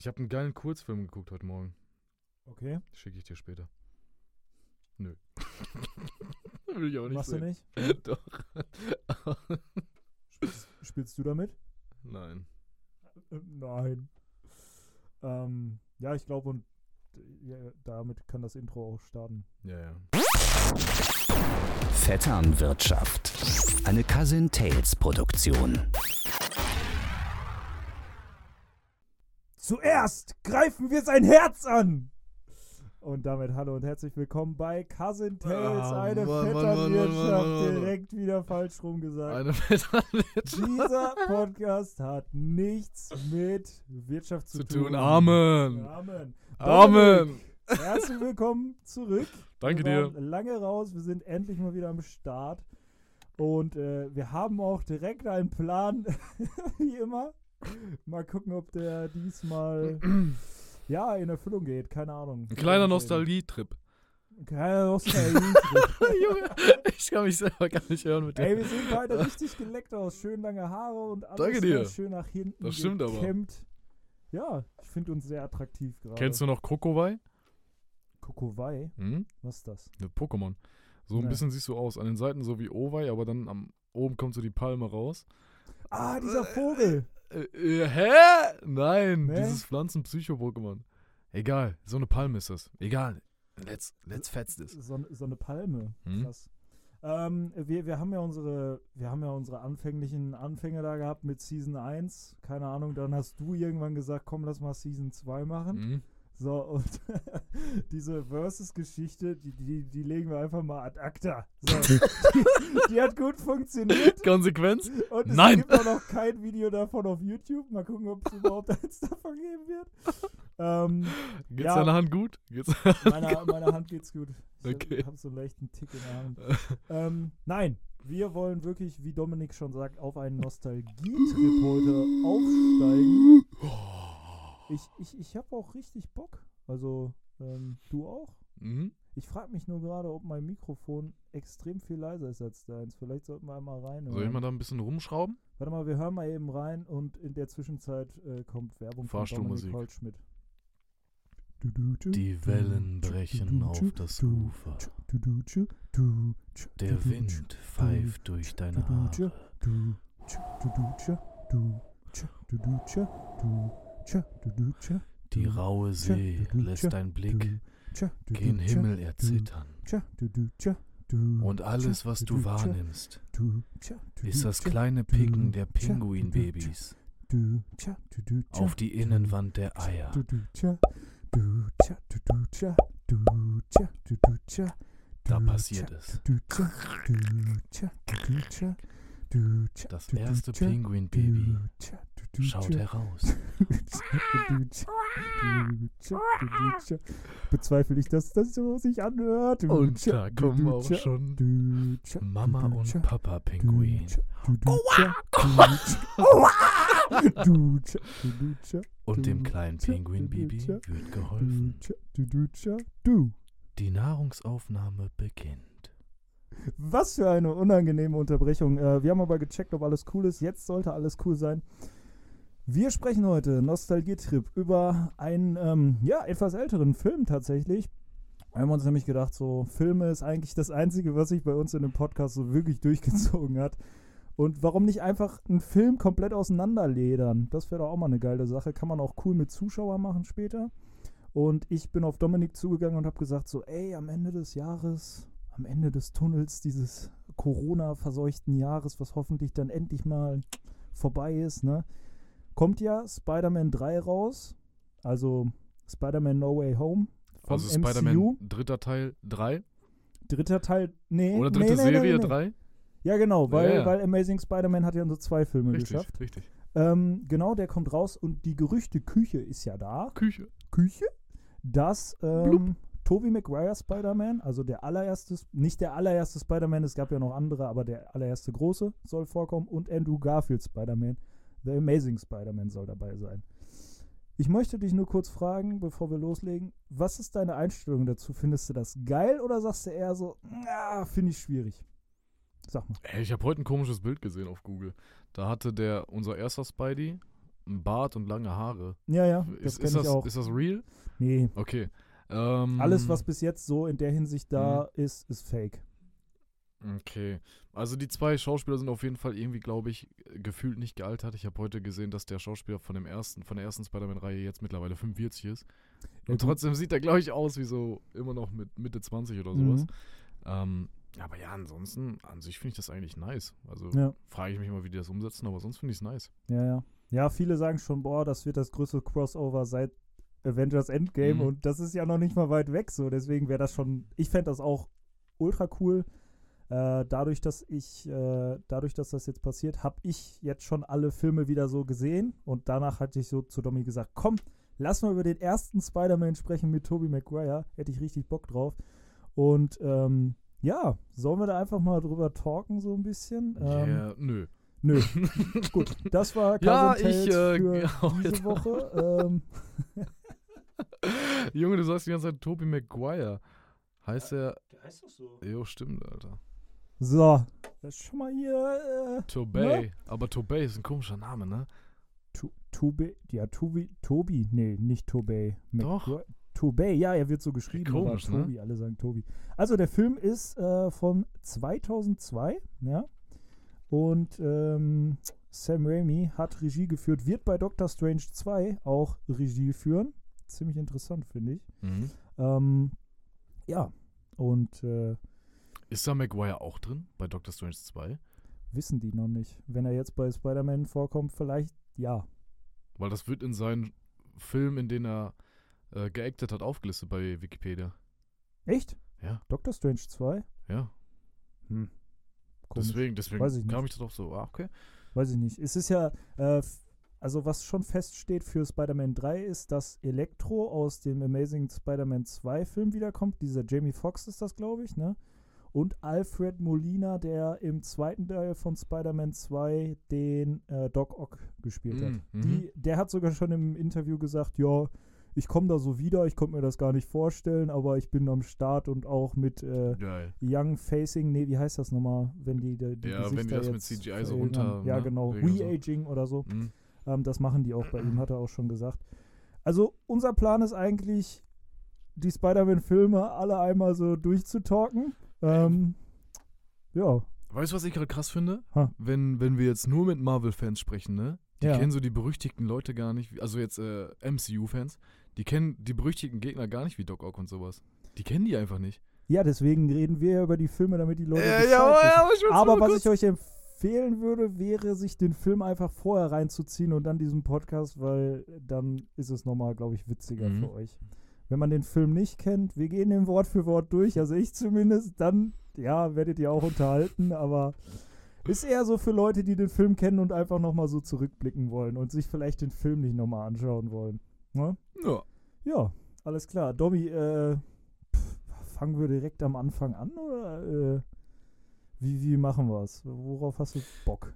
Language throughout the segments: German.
Ich habe einen geilen Kurzfilm geguckt heute Morgen. Okay. Schicke ich dir später. Nö. Will ich auch nicht Machst sehen. du nicht? Doch. Spielst du damit? Nein. Nein. Ja, ich glaube, und damit kann das Intro auch starten. Ja. Vetternwirtschaft. Eine Cousin Tales Produktion. Zuerst greifen wir sein Herz an! Und damit hallo und herzlich willkommen bei Cousin Tales, eine Vetternwirtschaft. Direkt wieder falsch rum gesagt. Eine Vetternwirtschaft. Dieser Podcast hat nichts mit Wirtschaft zu tun. Amen. Amen. Amen. Herzlich willkommen zurück. Danke wir dir. waren lange raus, wir sind endlich mal wieder am Start. Und wir haben auch direkt einen Plan, wie immer. Mal gucken, ob der diesmal ja in Erfüllung geht. Keine Ahnung. Ein kleiner Nostalgietrip. Ein kleiner Nostalgietrip. Junge, ich kann mich selber gar nicht hören mit Ey, dir. wir sehen beide richtig geleckt aus. Schön lange Haare und alles Danke dir. schön nach hinten Das stimmt aber. gekämmt. Ja, ich finde uns sehr attraktiv gerade. Kennst du noch Kokowai? Kokowai? Hm? Was ist das? Eine Pokémon. So ein Nee. bisschen siehst du aus. An den Seiten so wie Owei, aber dann oben kommt so die Palme raus. Ah, dieser Vogel. Hä? Nein, Nee? dieses Pflanzen-Psycho-Pokémon. Egal, so eine Palme ist das. Egal. Let's fetz this. So eine Palme. Hm? Krass. Wir haben ja unsere anfänglichen Anfänge da gehabt mit Season 1. Keine Ahnung, dann hast du irgendwann gesagt, komm, lass mal Season 2 machen. Hm? So, und diese Versus-Geschichte, die legen wir einfach mal ad acta. So, die hat gut funktioniert. Konsequenz? Und es Nein. gibt auch noch kein Video davon auf YouTube. Mal gucken, ob es überhaupt eins davon geben wird. Geht's Ja. deiner Hand gut? Meiner Hand geht's gut. Ich Okay. habe so einen leichten Tick in der Hand. Nein, wir wollen wirklich, wie Dominik schon sagt, auf einen Nostalgie-Trip heute aufsteigen. Ich habe auch richtig Bock. Also, du auch? Mhm. Ich frage mich nur gerade, ob mein Mikrofon extrem viel leiser ist als deins. Vielleicht sollten wir einmal rein. Soll ich mal da ein bisschen rumschrauben? Warte mal, wir hören mal eben rein und in der Zwischenzeit kommt Werbung von Fahrstuhlmusik. Dominik Holtschmidt. Die Wellen brechen auf das Ufer. Der Wind pfeift durch deine Haare. Die raue See lässt dein Blick gen Himmel erzittern. Und alles, was du wahrnimmst, ist das kleine Picken der Pinguinbabys auf die Innenwand der Eier. Da passiert es. Das erste Pinguinbaby schaut heraus. Bezweifle ich, dass das so sich anhört. Und da kommen auch schon Mama und Papa Pinguin. Und dem kleinen Pinguinbaby wird geholfen. Die Nahrungsaufnahme beginnt. Was für eine unangenehme Unterbrechung. Wir haben aber gecheckt, ob alles cool ist. Jetzt sollte alles cool sein. Wir sprechen heute, Nostalgietrip, über einen etwas älteren Film tatsächlich. Wir haben uns nämlich gedacht, so Filme ist eigentlich das Einzige, was sich bei uns in dem Podcast so wirklich durchgezogen hat. Und warum nicht einfach einen Film komplett auseinanderledern? Das wäre doch auch mal eine geile Sache. Kann man auch cool mit Zuschauern machen später. Und ich bin auf Dominik zugegangen und habe gesagt so, ey, am Ende des Jahres, am Ende des Tunnels dieses Corona-verseuchten Jahres, was hoffentlich dann endlich mal vorbei ist, ne, kommt ja Spider-Man 3 raus. Also Spider-Man No Way Home vom Also MCU. Spider-Man dritter Teil 3? Dritter Teil, nee. Oder dritte nee. Serie 3? Ja, genau, weil, Ja. weil Amazing Spider-Man hat ja nur 2 Filme geschafft. Richtig. Genau, der kommt raus und die Gerüchteküche ist ja da. Küche. Dass Tobey Maguire Spider-Man, also nicht der allererste Spider-Man, es gab ja noch andere, aber der allererste große soll vorkommen und Andrew Garfield Spider-Man, The Amazing Spider-Man soll dabei sein. Ich möchte dich nur kurz fragen, bevor wir loslegen, was ist deine Einstellung dazu? Findest du das geil oder sagst du eher so, finde ich schwierig? Sag mal. Ey, ich habe heute ein komisches Bild gesehen auf Google. Da hatte unser erster Spidey einen Bart und lange Haare. Ja, das kenne ich auch. Ist das real? Nee. Okay. Alles, was bis jetzt so in der Hinsicht da ist fake. Okay. Also die 2 Schauspieler sind auf jeden Fall irgendwie, glaube ich, gefühlt nicht gealtert. Ich habe heute gesehen, dass der Schauspieler von der ersten Spider-Man-Reihe jetzt mittlerweile 45 ist. Und trotzdem sieht er, glaube ich, aus wie so immer noch mit Mitte 20 oder sowas. Aber ja, ansonsten, an sich finde ich das eigentlich nice. Also frage ich mich mal, wie die das umsetzen, aber sonst finde ich es nice. Ja. Ja, viele sagen schon, das wird das größte Crossover seit Avengers Endgame und das ist ja noch nicht mal weit weg so. Deswegen wäre das schon, ich fände das auch ultra cool. Dadurch, dass das jetzt passiert, habe ich jetzt schon alle Filme wieder so gesehen und danach hatte ich so zu Domi gesagt, komm, lass mal über den ersten Spider-Man sprechen mit Tobey Maguire, hätte ich richtig Bock drauf. Und sollen wir da einfach mal drüber talken so ein bisschen? Nö. Gut, das war Cousin Tales für diese Woche. Junge, du sagst die ganze Zeit Tobey Maguire. Heißt der heißt doch so. Jo, stimmt, Alter. So, das ist schon mal hier. Tobey. Ne? Aber Tobey ist ein komischer Name, ne? Tobi. Nee, nicht Tobey. Doch. Tobey, ja, er wird so geschrieben. Komisch, aber Tobi, alle sagen Tobi. Also der Film ist von 2002, ja. Und Sam Raimi hat Regie geführt, wird bei Doctor Strange 2 auch Regie führen. Ziemlich interessant, finde ich. Und ist da Maguire auch drin bei Doctor Strange 2? Wissen die noch nicht. Wenn er jetzt bei Spider-Man vorkommt, vielleicht ja. Weil das wird in seinen Film, in den er geactet hat, aufgelistet bei Wikipedia. Echt? Ja. Doctor Strange 2? Ja. Deswegen kam ich das auch so, okay. Weiß ich nicht. Es ist ja, also was schon feststeht für Spider-Man 3 ist, dass Electro aus dem Amazing Spider-Man 2 Film wiederkommt. Dieser Jamie Foxx ist das, glaube ich, ne? Und Alfred Molina, der im zweiten Teil von Spider-Man 2 den Doc Ock gespielt hat. Der hat sogar schon im Interview gesagt, ja, ich komme da so wieder, ich konnte mir das gar nicht vorstellen, aber ich bin am Start und auch mit Young Facing, wie heißt das nochmal, wenn die Gesichter wenn die das mit CGI so runter... Ja, genau, Re-Aging oder so. Das machen die auch bei ihm, hat er auch schon gesagt. Also unser Plan ist eigentlich, die Spider-Man-Filme alle einmal so durchzutalken. Ja. Weißt du, was ich gerade krass finde? Wenn wir jetzt nur mit Marvel-Fans sprechen, ne? Die kennen so die berüchtigten Leute gar nicht, also jetzt MCU-Fans, die kennen die berüchtigten Gegner gar nicht wie Doc Ock und sowas. Die kennen die einfach nicht. Ja, deswegen reden wir über die Filme, damit die Leute wissen. Aber was ich euch empfehlen würde, wäre, sich den Film einfach vorher reinzuziehen und dann diesen Podcast, weil dann ist es nochmal, glaube ich, witziger für euch. Wenn man den Film nicht kennt, wir gehen den Wort für Wort durch, also ich zumindest, dann, werdet ihr auch unterhalten, aber ist eher so für Leute, die den Film kennen und einfach nochmal so zurückblicken wollen und sich vielleicht den Film nicht nochmal anschauen wollen. Ne? Ja. Ja, alles klar. Dobby, fangen wir direkt am Anfang an oder wie machen wir es? Worauf hast du Bock?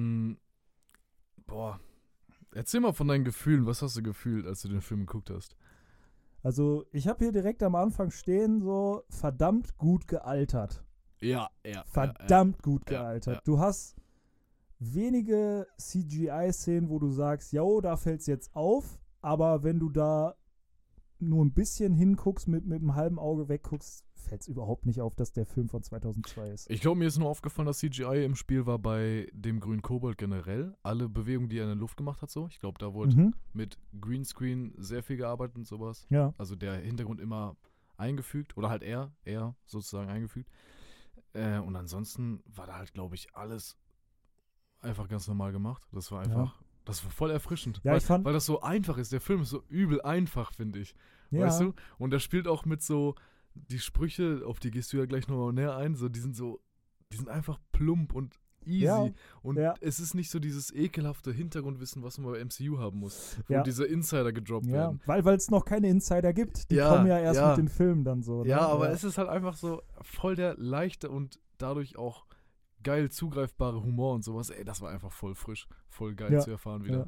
Erzähl mal von deinen Gefühlen. Was hast du gefühlt, als du den Film geguckt hast? Also, ich habe hier direkt am Anfang stehen, so verdammt gut gealtert. Ja. Verdammt gut gealtert. Ja. Du hast wenige CGI-Szenen, wo du sagst, da fällt's jetzt auf, aber wenn du da nur ein bisschen hinguckst, mit einem halben Auge wegguckst, fällt's überhaupt nicht auf, dass der Film von 2002 ist. Ich glaube, mir ist nur aufgefallen, dass CGI im Spiel war bei dem grünen Kobold generell. Alle Bewegungen, die er in der Luft gemacht hat, so. Ich glaube, da wurde mit Greenscreen sehr viel gearbeitet und sowas. Ja. Also der Hintergrund immer eingefügt oder halt er sozusagen eingefügt. Und ansonsten war da halt, glaube ich, alles einfach ganz normal gemacht. Das war einfach, das war voll erfrischend. Ja, weil das so einfach ist. Der Film ist so übel einfach, finde ich. Ja. Weißt du? Und er spielt auch mit so, die Sprüche, auf die gehst du ja gleich nochmal näher ein, so, die sind einfach plump und easy. Ja. Und es ist nicht so dieses ekelhafte Hintergrundwissen, was man bei MCU haben muss, wo diese Insider gedroppt werden. Weil es noch keine Insider gibt. Die kommen ja erst mit den Filmen dann so. Ne? Ja, aber es ist halt einfach so voll der leichte und dadurch auch geil zugreifbare Humor und sowas. Ey, das war einfach voll frisch, voll geil zu erfahren wieder.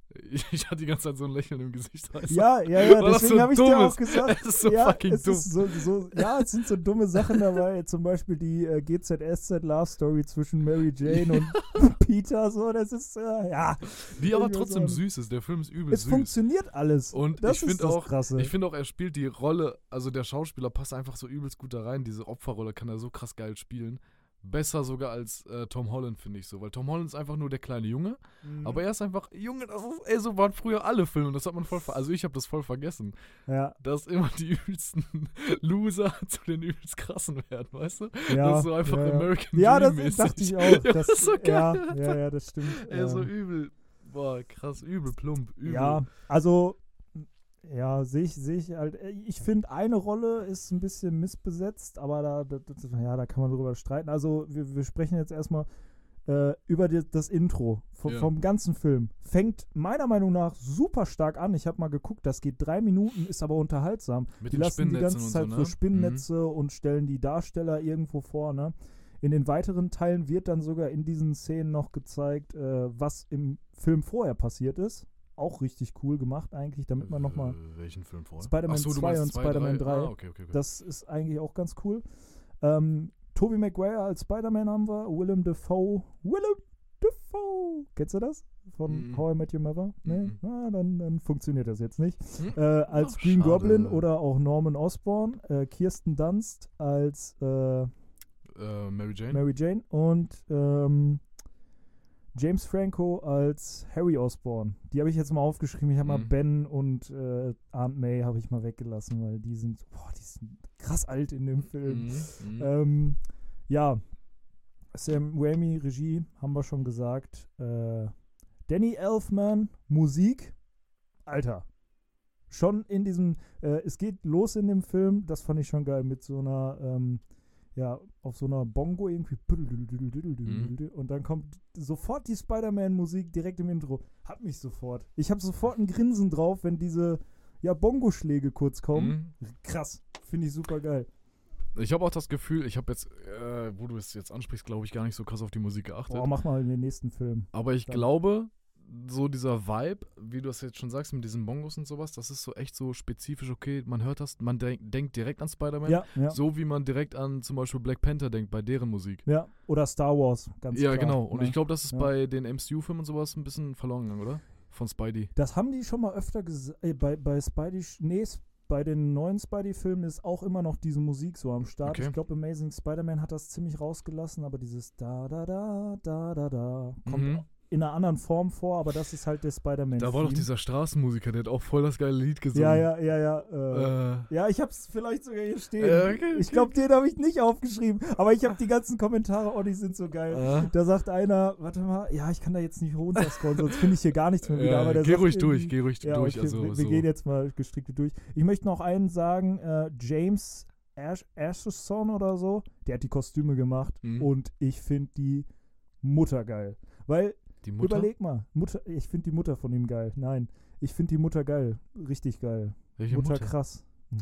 Ich hatte die ganze Zeit so ein Lächeln im Gesicht. Weißt du? Ja, deswegen habe ich dir auch gesagt. Es ist so ja, fucking dumm. Es sind so dumme Sachen dabei. Zum Beispiel die GZSZ Love Story zwischen Mary Jane und Peter. So, das ist, ja. Die aber trotzdem süß ist. Der Film ist übel süß. Es funktioniert alles. Und das ich finde auch, Krasse. er spielt die Rolle, also der Schauspieler passt einfach so übelst gut da rein. Diese Opferrolle kann er so krass geil spielen. Besser sogar als Tom Holland, finde ich so. Weil Tom Holland ist einfach nur der kleine Junge. Aber er ist einfach, Junge, so waren früher alle Filme. Das hat man also ich habe das voll vergessen. Ja. Dass immer die übelsten Loser zu den übelst krassen werden, weißt du? Ja, das ist so einfach American Dream. Ja, das dachte ich auch. Das ist so geil. Ja, das stimmt. So übel, krass, übel plump, übel. Ja, also... Ja, sehe ich halt. Ich finde, eine Rolle ist ein bisschen missbesetzt, aber da kann man drüber streiten. Also, wir sprechen jetzt erstmal über das Intro vom ganzen Film. Fängt meiner Meinung nach super stark an. Ich habe mal geguckt, das geht 3 Minuten, ist aber unterhaltsam. Die lassen die ganze Zeit so Spinnennetze und stellen die Darsteller irgendwo vor, ne? In den weiteren Teilen wird dann sogar in diesen Szenen noch gezeigt, was im Film vorher passiert ist. Auch richtig cool gemacht eigentlich, damit man nochmal... Welchen Film vorher? Spider-Man 2 und Spider-Man 3. Okay. Das ist eigentlich auch ganz cool. Tobey Maguire als Spider-Man haben wir. Willem Dafoe. Kennst du das? Von How I Met Your Mother? Nee? Dann funktioniert das jetzt nicht. Als Green Goblin oder auch Norman Osborn. Kirsten Dunst als Mary Jane. Und James Franco als Harry Osborn. Die habe ich jetzt mal aufgeschrieben. Ich habe mal Ben und Aunt May habe ich mal weggelassen, weil die sind krass alt in dem Film. Ja, Sam Raimi, Regie, haben wir schon gesagt. Danny Elfman, Musik. Alter. Schon in diesem, es geht los in dem Film, das fand ich schon geil, mit so einer, auf so einer Bongo irgendwie. Und dann kommt sofort die Spider-Man-Musik direkt im Intro. Hat mich sofort. Ich habe sofort ein Grinsen drauf, wenn diese Bongo-Schläge kurz kommen. Krass. Finde ich super geil. Ich habe auch das Gefühl, ich habe jetzt, wo du es jetzt ansprichst, glaube ich, gar nicht so krass auf die Musik geachtet. Mach mal in den nächsten Film. Aber ich glaube, so dieser Vibe, wie du es jetzt schon sagst, mit diesen Bongos und sowas, das ist so echt so spezifisch, okay, man hört das, man denkt direkt an Spider-Man, so wie man direkt an zum Beispiel Black Panther denkt, bei deren Musik. Ja, oder Star Wars, ganz klar. Ja, genau. Und ich glaube, das ist bei den MCU-Filmen und sowas ein bisschen verloren gegangen, oder? Von Spidey. Das haben die schon mal öfter gesagt, bei Spidey, bei den neuen Spidey-Filmen ist auch immer noch diese Musik so am Start. Okay. Ich glaube, Amazing Spider-Man hat das ziemlich rausgelassen, aber dieses da-da-da kommt in einer anderen Form vor, aber das ist halt der Spider-Man. Da war doch dieser Straßenmusiker, der hat auch voll das geile Lied gesungen. Ja, ich hab's vielleicht sogar hier stehen. Okay. Ich glaube, den habe ich nicht aufgeschrieben, aber ich habe die ganzen Kommentare, die sind so geil. Da sagt einer, warte mal, ich kann da jetzt nicht runterscrollen, sonst finde ich hier gar nichts mehr wieder. Aber geh ruhig durch. Okay, Also, wir gehen jetzt mal gestrickt durch. Ich möchte noch einen sagen, James Ashton oder so, der hat die Kostüme gemacht und ich finde die Mutter geil. Weil die Mutter? Überleg mal, ich finde die Mutter von ihm geil. Nein, ich finde die Mutter geil. Richtig geil. Welche Mutter? Krass.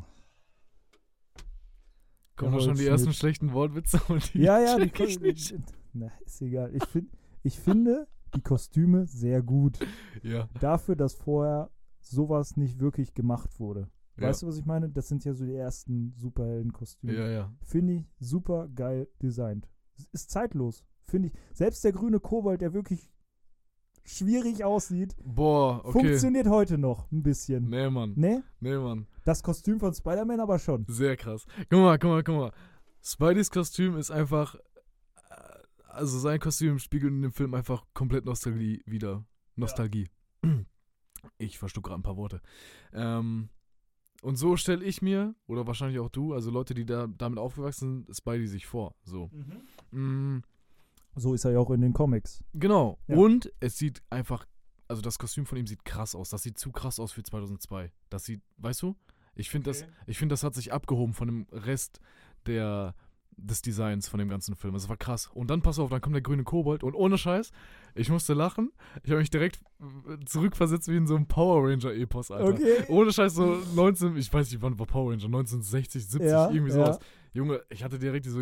Kommen schon die ersten schlechten Wortwitze und die check ich nicht. Ist egal. Ich finde die Kostüme sehr gut. Ja. Dafür, dass vorher sowas nicht wirklich gemacht wurde. Weißt du, was ich meine? Das sind ja so die ersten Superhelden-Kostüme. Ja. Finde ich super geil designt. Ist zeitlos, finde ich. Selbst der grüne Kobold, der wirklich schwierig aussieht, funktioniert heute noch ein bisschen. Nee, Mann. Nee? Nee, Mann. Das Kostüm von Spider-Man aber schon. Sehr krass. Guck mal. Spideys Kostüm ist einfach, also sein Kostüm spiegelt in dem Film einfach komplett Nostalgie wider. Nostalgie. Ja. Ich verschluck gerade ein paar Worte. Und so stelle ich mir, oder wahrscheinlich auch du, also Leute, die damit aufgewachsen sind, Spidey sich vor. So. So ist er ja auch in den Comics. Genau. Ja. Und es sieht einfach, also das Kostüm von ihm sieht krass aus. Das sieht zu krass aus für 2002. Das sieht, weißt du? Ich finde, das hat sich abgehoben von dem Rest des Designs von dem ganzen Film. Das war krass. Und dann, pass auf, dann kommt der grüne Kobold und ohne Scheiß, ich musste lachen. Ich habe mich direkt zurückversetzt wie in so einem Power Ranger-Epos, Alter. Okay. Ohne Scheiß, so ich weiß nicht, wann war Power Ranger, 1960, 70, irgendwie sowas. Junge, ich hatte direkt diese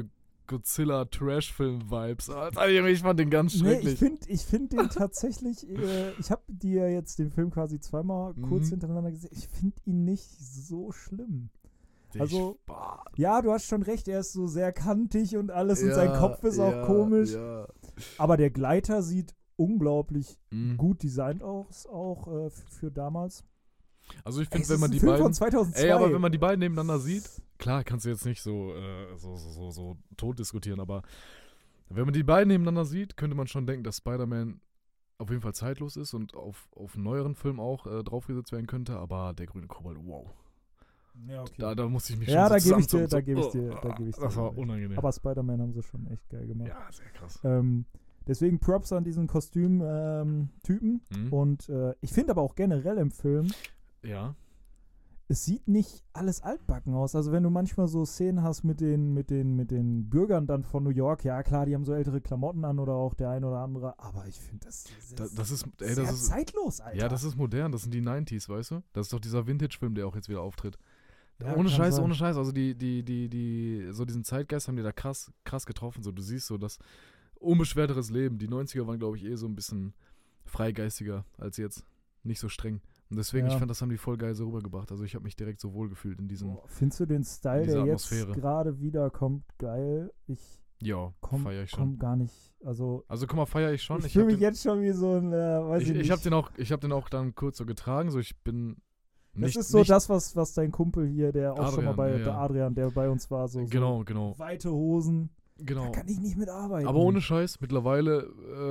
Godzilla-Trash-Film-Vibes. Ich fand den ganz schrecklich. Nee, ich find den tatsächlich, ich habe dir jetzt den Film quasi zweimal kurz hintereinander gesehen. Ich finde ihn nicht so schlimm. Also, ja, du hast schon recht, er ist so sehr kantig und alles und sein Kopf ist auch komisch. Ja. Aber der Gleiter sieht unglaublich gut designt aus, auch für damals. Also ich finde, wenn man die Film beiden... von 2002. aber wenn man die beiden nebeneinander sieht, klar, kannst du jetzt nicht so tot diskutieren, aber wenn man die beiden nebeneinander sieht, könnte man schon denken, dass Spider-Man auf jeden Fall zeitlos ist und auf einen neueren Film auch draufgesetzt werden könnte, aber der grüne Kobold, wow. Ja, okay. Da musste ich mich schon da gebe ich zusammenzucken. dir. Das war unangenehm. Aber Spider-Man haben sie schon echt geil gemacht. Ja, sehr krass. Deswegen Props an diesen Kostüm-Typen. Und ich finde aber auch generell im Film, es sieht nicht alles altbacken aus. Also wenn du manchmal so Szenen hast mit den Bürgern dann von New York, ja klar, die haben so ältere Klamotten an oder auch der ein oder andere, aber ich finde, das ist sehr zeitlos, Alter. Ja, das ist modern, das sind die 90s, weißt du? Das ist doch dieser Vintage-Film, der auch jetzt wieder auftritt. Ja, ohne Scheiß. Also die so diesen Zeitgeist haben die da krass getroffen. So, du siehst so das unbeschwerteres Leben. Die 90er waren, glaube ich, so ein bisschen freigeistiger als jetzt. Nicht so streng. Und deswegen, ich fand, das haben die voll geil so rübergebracht. Also ich habe mich direkt so wohl gefühlt in diesem Findest du den Style, der jetzt gerade wiederkommt, geil? feiere ich schon. Gar nicht, also guck mal, feiere ich schon. Ich fühle mich jetzt schon wie so ein, weiß ich nicht. Ich habe den auch dann kurz so getragen, so ich bin nicht... Das ist so das, was dein Kumpel hier, der auch Adrian, schon mal der Adrian, der bei uns war, so genau. weite Hosen. Genau. Da kann ich nicht mitarbeiten. Aber ohne Scheiß, mittlerweile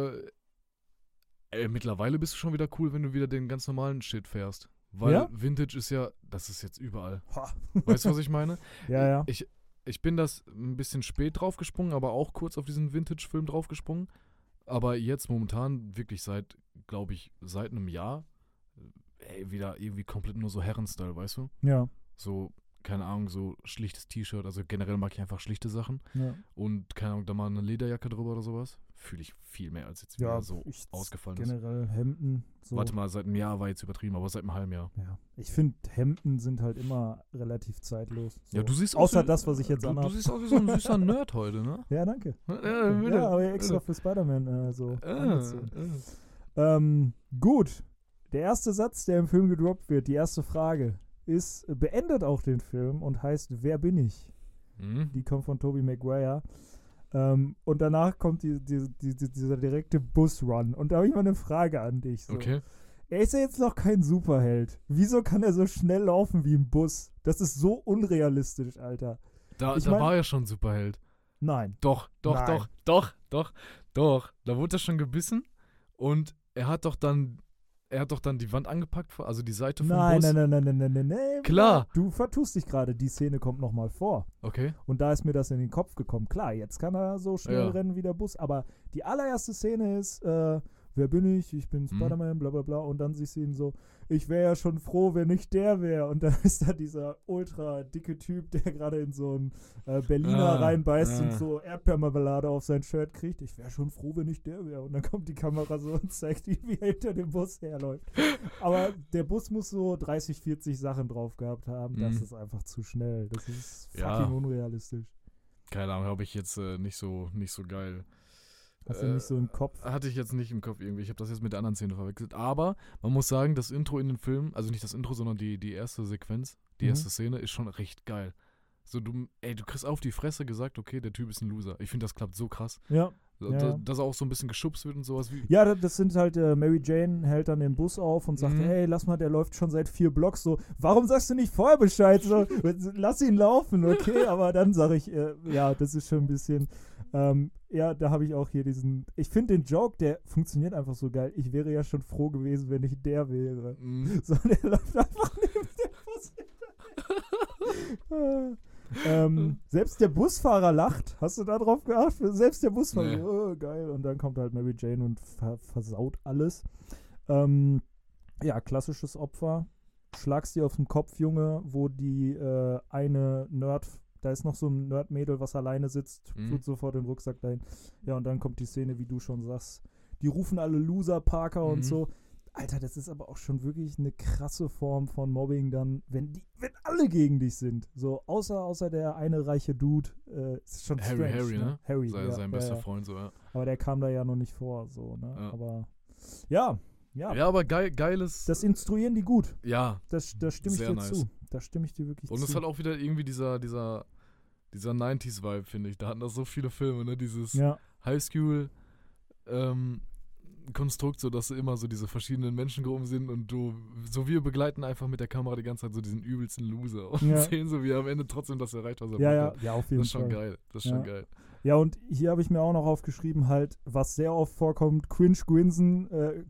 bist du schon wieder cool, wenn du wieder den ganz normalen Shit fährst. Weil Vintage ist das ist jetzt überall. Weißt du, was ich meine? Ja. Ich bin das ein bisschen spät draufgesprungen, aber auch kurz auf diesen Vintage-Film draufgesprungen. Aber jetzt momentan wirklich seit einem Jahr wieder irgendwie komplett nur so Herrenstyle, weißt du? Ja. So, keine Ahnung, so schlichtes T-Shirt. Also generell mag ich einfach schlichte Sachen. Ja. Und keine Ahnung, da mal eine Lederjacke drüber oder sowas. Fühle ich viel mehr, als jetzt wieder so ausgefallen ist. Generell Hemden. So. Warte mal, seit einem Jahr war jetzt übertrieben, aber seit einem halben Jahr. Ja. Ich finde, Hemden sind halt immer relativ zeitlos. So. Ja, du siehst außer das, was ich jetzt anhabe. Du siehst aus wie so ein süßer Nerd heute, ne? Ja, danke. Ja, aber extra für Spider-Man gut. Der erste Satz, der im Film gedroppt wird, die erste Frage, beendet auch den Film und heißt, wer bin ich? Die kommt von Tobey Maguire. Und danach kommt dieser direkte Busrun. Und da habe ich mal eine Frage an dich. So. Okay. Er ist ja jetzt noch kein Superheld. Wieso kann er so schnell laufen wie ein Bus? Das ist so unrealistisch, Alter. Da war er schon Superheld. Nein. Doch. Da wurde er schon gebissen und er hat doch dann die Wand angepackt, also die Seite vom Bus. Nein. Klar. Du vertust dich gerade. Die Szene kommt nochmal vor. Okay. Und da ist mir das in den Kopf gekommen. Klar, jetzt kann er so schnell rennen wie der Bus. Aber die allererste Szene ist, wer bin ich? Ich bin Spider-Man, bla bla bla. Und dann siehst du ihn so, ich wäre ja schon froh, wenn ich der wäre. Und dann ist da dieser ultra dicke Typ, der gerade in so einen Berliner reinbeißt und so Erdbeermarmelade auf sein Shirt kriegt. Ich wäre schon froh, wenn ich der wäre. Und dann kommt die Kamera so und zeigt ihm, wie er hinter dem Bus herläuft. Aber der Bus muss so 30, 40 Sachen drauf gehabt haben. Das ist einfach zu schnell. Das ist fucking unrealistisch. Keine Ahnung, habe ich jetzt nicht so geil. Hast du nicht so im Kopf? Hatte ich jetzt nicht im Kopf irgendwie. Ich habe das jetzt mit der anderen Szene verwechselt. Aber man muss sagen, das Intro in den Film, also nicht das Intro, sondern die erste Sequenz, die erste Szene ist schon recht geil. So, du kriegst auf die Fresse gesagt, okay, der Typ ist ein Loser. Ich finde, das klappt so krass. Ja. Dass er auch so ein bisschen geschubst wird und sowas. Ja, das sind halt, Mary Jane hält dann den Bus auf und sagt, hey, lass mal, der läuft schon seit 4 Blocks. So, warum sagst du nicht vorher Bescheid? So, lass ihn laufen, okay? Aber dann sage ich, das ist schon ein bisschen... da habe ich auch hier ich finde den Joke, der funktioniert einfach so geil. Ich wäre ja schon froh gewesen, wenn ich der wäre. So, der läuft einfach neben dem Bus. Selbst der Busfahrer lacht. Hast du da drauf geachtet? Selbst der Busfahrer, nee. Geil. Und dann kommt halt Mary Jane und versaut alles. Klassisches Opfer. Schlagst dir auf den Kopf, Junge, wo die eine da ist noch so ein Nerd-Mädel, was alleine sitzt, tut sofort den Rucksack dahin. Ja, und dann kommt die Szene, wie du schon sagst. Die rufen alle Loser, Parker und so. Alter, das ist aber auch schon wirklich eine krasse Form von Mobbing dann, wenn alle gegen dich sind. So, außer der eine reiche Dude, ist schon strange. Harry, ne? Harry, sein bester Freund, so, ja. Aber der kam da ja noch nicht vor, so, ne? Ja. Aber, ja. Ja, aber geiles... Das instruieren die gut. Ja. Da stimme ich dir nice. zu. Da stimme ich dir wirklich zu. Und es hat auch wieder irgendwie dieser 90s-Vibe, finde ich. Da hatten das so viele Filme, ne? Dieses Highschool, Konstrukt, so dass immer so diese verschiedenen Menschengruppen sind und wir begleiten einfach mit der Kamera die ganze Zeit so diesen übelsten Loser und sehen so, wie er am Ende trotzdem das erreicht, was er macht. Ja, auf jeden Fall. Das ist schon geil. Ja, und hier habe ich mir auch noch aufgeschrieben, halt, was sehr oft vorkommt, Cringe-Grinsen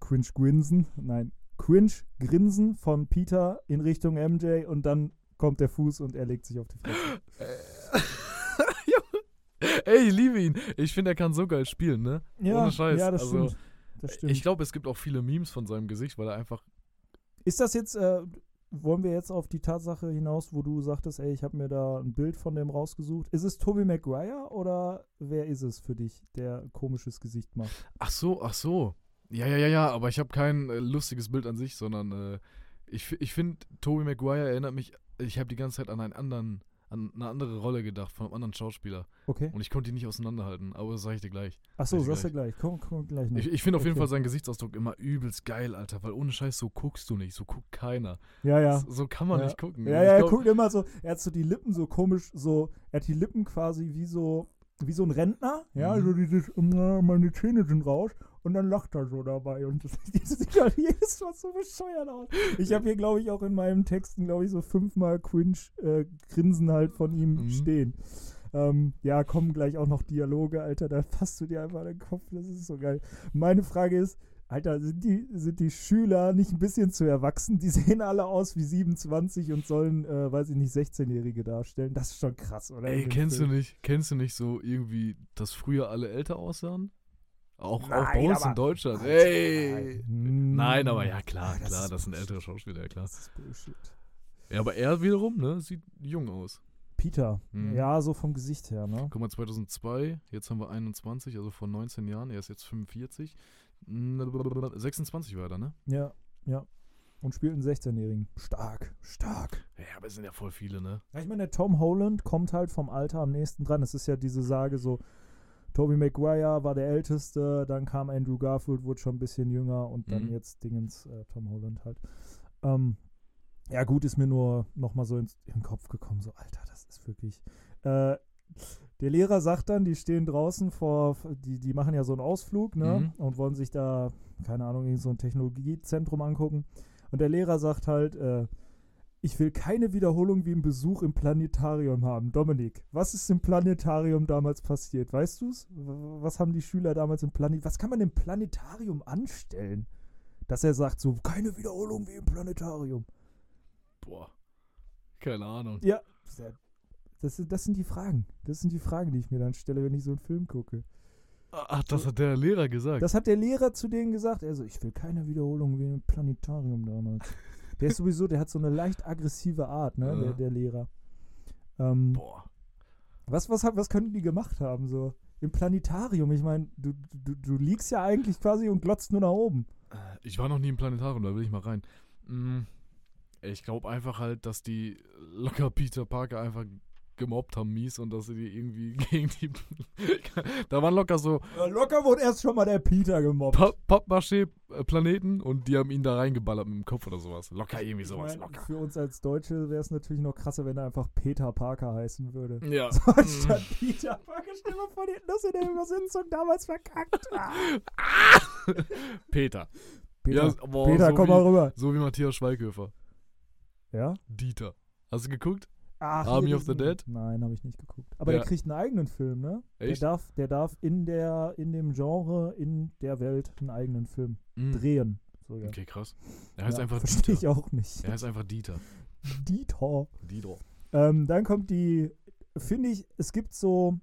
von Peter in Richtung MJ und dann kommt der Fuß und er legt sich auf die Fresse. Ey, ich liebe ihn. Ich finde, er kann so geil spielen, ne? Ja, ohne Scheiß. Ja, das stimmt. Ich glaube, es gibt auch viele Memes von seinem Gesicht, weil er einfach... Ist das jetzt, wollen wir jetzt auf die Tatsache hinaus, wo du sagtest, ey, ich habe mir da ein Bild von dem rausgesucht. Ist es Tobey Maguire oder wer ist es für dich, der komisches Gesicht macht? Ach so. Ja, aber ich habe kein lustiges Bild an sich, sondern ich finde, Tobey Maguire erinnert mich, ich habe die ganze Zeit an eine andere Rolle gedacht, von einem anderen Schauspieler. Okay. Und ich konnte die nicht auseinanderhalten, aber das sage ich dir gleich. Ach so, sagst du gleich. Komm gleich noch. Ich finde auf jeden Fall seinen Gesichtsausdruck immer übelst geil, Alter, weil ohne Scheiß, so guckst du nicht, so guckt keiner. Ja. So kann man nicht gucken. Ja, er guckt immer so, er hat so die Lippen so komisch, so, er hat die Lippen quasi wie so ein Rentner, ja, so dieses, meine Zähne sind raus und dann lacht er so dabei und das sieht halt jedes Mal so bescheuert aus. Ich habe hier, glaube ich, auch in meinen Texten, glaube ich, so 5-mal Grinsen halt von ihm stehen. Ja, kommen gleich auch noch Dialoge, Alter, da fasst du dir einfach den Kopf, das ist so geil. Meine Frage ist, Alter, sind die Schüler nicht ein bisschen zu erwachsen? Die sehen alle aus wie 27 und sollen, weiß ich nicht, 16-Jährige darstellen. Das ist schon krass, oder? Ey, kennst du nicht so irgendwie, dass früher alle älter aussahen? Auch bei uns in Deutschland. Alter, ey! Nein, aber ja, klar, das sind ältere Schauspieler, ja klar. Das ist Bullshit. Ja, aber er wiederum, ne, sieht jung aus. Peter, ja, so vom Gesicht her, ne? Guck mal, 2002, jetzt haben wir 21, also vor 19 Jahren, er ist jetzt 45. 26 war er da, ne? Ja. Und spielt einen 16-Jährigen. Stark. Ja, aber es sind ja voll viele, ne? Ja, ich meine, der Tom Holland kommt halt vom Alter am nächsten dran. Es ist ja diese Sage so, Tobey Maguire war der Älteste, dann kam Andrew Garfield, wurde schon ein bisschen jünger und dann jetzt Tom Holland halt. Ja gut, ist mir nur nochmal so in den Kopf gekommen, so Alter, das ist wirklich... Der Lehrer sagt dann, die stehen draußen die machen ja so einen Ausflug, ne? Und wollen sich da, keine Ahnung, irgend so ein Technologiezentrum angucken. Und der Lehrer sagt halt, ich will keine Wiederholung wie ein Besuch im Planetarium haben. Dominik, was ist im Planetarium damals passiert? Weißt du's? Was haben die Schüler damals im Planetarium, was kann man im Planetarium anstellen? Dass er sagt, so, keine Wiederholung wie im Planetarium. Boah, keine Ahnung. Ja, das sind die Fragen. Das sind die Fragen, die ich mir dann stelle, wenn ich so einen Film gucke. Ach, das hat der Lehrer gesagt? Das hat der Lehrer zu denen gesagt. Also, ich will keine Wiederholung wie im Planetarium damals. Der ist sowieso, der hat so eine leicht aggressive Art, ne, der Lehrer. Boah. Was könnten die gemacht haben, so? Im Planetarium, ich meine, du liegst ja eigentlich quasi und glotzt nur nach oben. Ich war noch nie im Planetarium, da will ich mal rein. Ich glaube einfach halt, dass die locker Peter Parker einfach gemobbt haben, mies, und dass sie die irgendwie gegen die... Da waren locker so... Ja, locker wurde erst schon mal der Peter gemobbt. Pappmaché-Planeten und die haben ihn da reingeballert mit dem Kopf oder sowas. Locker irgendwie sowas, ich meine, locker. Für uns als Deutsche wäre es natürlich noch krasser, wenn er einfach Peter Parker heißen würde. Ja. So anstatt Peter Parker. Stell dir mal vor, die hätten das in der Übersetzung damals verkackt. Peter. Peter, so komm mal rüber. So wie Matthias Schweighöfer. Ja? Dieter. Hast du geguckt? Ach, Army of the Dead? Nein, habe ich nicht geguckt. Aber der kriegt einen eigenen Film, ne? Echt? Der darf in dem Genre, in der Welt einen eigenen Film drehen. Sogar. Okay, krass. Er heißt einfach Verstehe Dieter. ich auch nicht. Er heißt einfach Dieter. Dieter. Dann kommt finde ich, es gibt so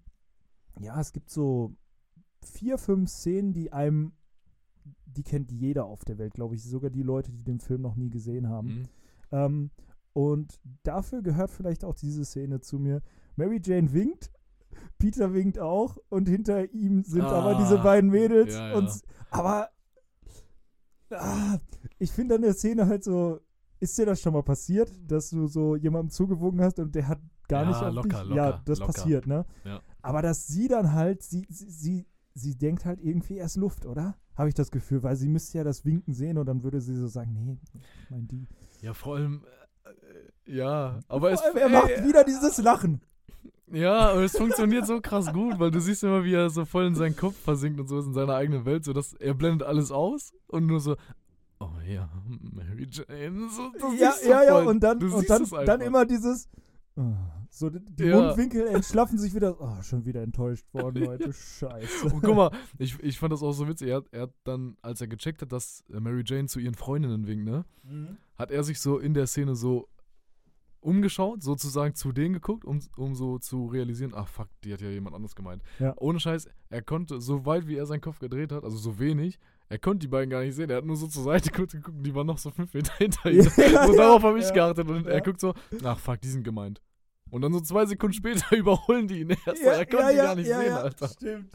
4, 5 Szenen, die kennt jeder auf der Welt, glaube ich. Sogar die Leute, die den Film noch nie gesehen haben. Und dafür gehört vielleicht auch diese Szene zu mir. Mary Jane winkt, Peter winkt auch und hinter ihm sind aber diese beiden Mädels. Ja. Aber Ich finde an der Szene halt so, ist dir das schon mal passiert, dass du so jemandem zugewunken hast und der hat gar nicht auf locker, dich? locker, Ja, das locker. passiert, ne? Ja. Aber dass sie dann halt, sie denkt halt irgendwie erst Luft, oder? Habe ich das Gefühl, weil sie müsste ja das Winken sehen und dann würde sie so sagen, nee, ich meine die. Ja, vor allem, aber Er macht wieder dieses Lachen. Ja, aber es funktioniert so krass gut, weil du siehst immer, wie er so voll in seinen Kopf versinkt und so ist in seiner eigenen Welt, so dass er blendet alles aus und nur so, oh ja, Mary Jane, so, und dann immer dieses, so die Mundwinkel entschlaffen sich wieder, schon wieder enttäuscht worden heute, scheiße. Und guck mal, ich fand das auch so witzig, er hat dann, als er gecheckt hat, dass Mary Jane zu ihren Freundinnen winkt, ne, hat er sich so in der Szene so umgeschaut, sozusagen zu denen geguckt, um so zu realisieren, ach fuck, die hat ja jemand anderes gemeint. Ja. Ohne Scheiß, er konnte, so weit wie er seinen Kopf gedreht hat, also so wenig, er konnte die beiden gar nicht sehen. Er hat nur so zur Seite kurz geguckt und die waren noch so 5 Meter hinter ihm. So darauf habe ich geachtet und er guckt so, ach fuck, die sind gemeint. Und dann so 2 Sekunden später überholen die ihn erst. Er konnte die gar nicht sehen, Alter. Stimmt.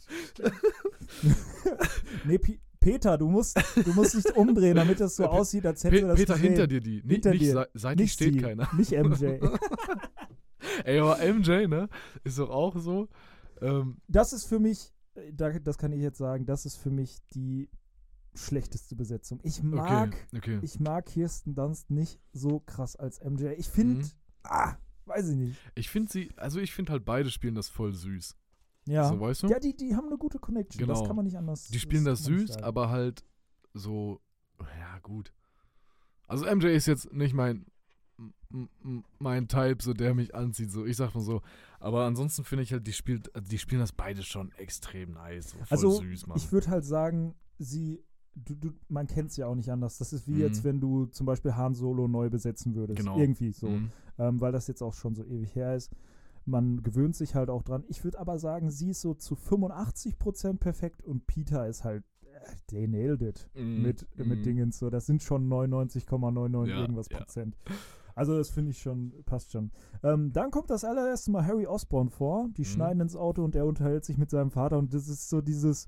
Nee, Peter, du musst dich umdrehen, damit das so aussieht, als hättest du das Peter, gesehen. hinter dir die. Nicht seitlich steht sie, keiner. Nicht MJ. Ey, aber MJ, ne, ist doch auch so. Das ist für mich, das kann ich jetzt sagen, das ist für mich die schlechteste Besetzung. Ich mag Kirsten Dunst nicht so krass als MJ. Ich finde, weiß ich nicht. Ich finde halt beide spielen das voll süß. Ja, so, weißt du? Ja, die haben eine gute Connection, genau. Das kann man nicht anders. Die spielen das süß, aber halt so, ja gut. Also MJ ist jetzt nicht mein Type, so der mich anzieht, so ich sag mal so. Aber ansonsten finde ich halt, die spielen das beide schon extrem nice, so voll süß, Mann. Ich würde halt sagen, man kennt es ja auch nicht anders. Das ist wie jetzt, wenn du zum Beispiel Han Solo neu besetzen würdest. Genau. Irgendwie so. Weil das jetzt auch schon so ewig her ist. Man gewöhnt sich halt auch dran. Ich würde aber sagen, sie ist so zu 85% perfekt und Peter ist halt, they nailed it mit Dingens. So. Das sind schon 99,99 irgendwas Prozent. Also das finde ich schon, passt schon. Dann kommt das allererste Mal Harry Osborn vor. Die schneiden ins Auto und er unterhält sich mit seinem Vater und das ist so dieses,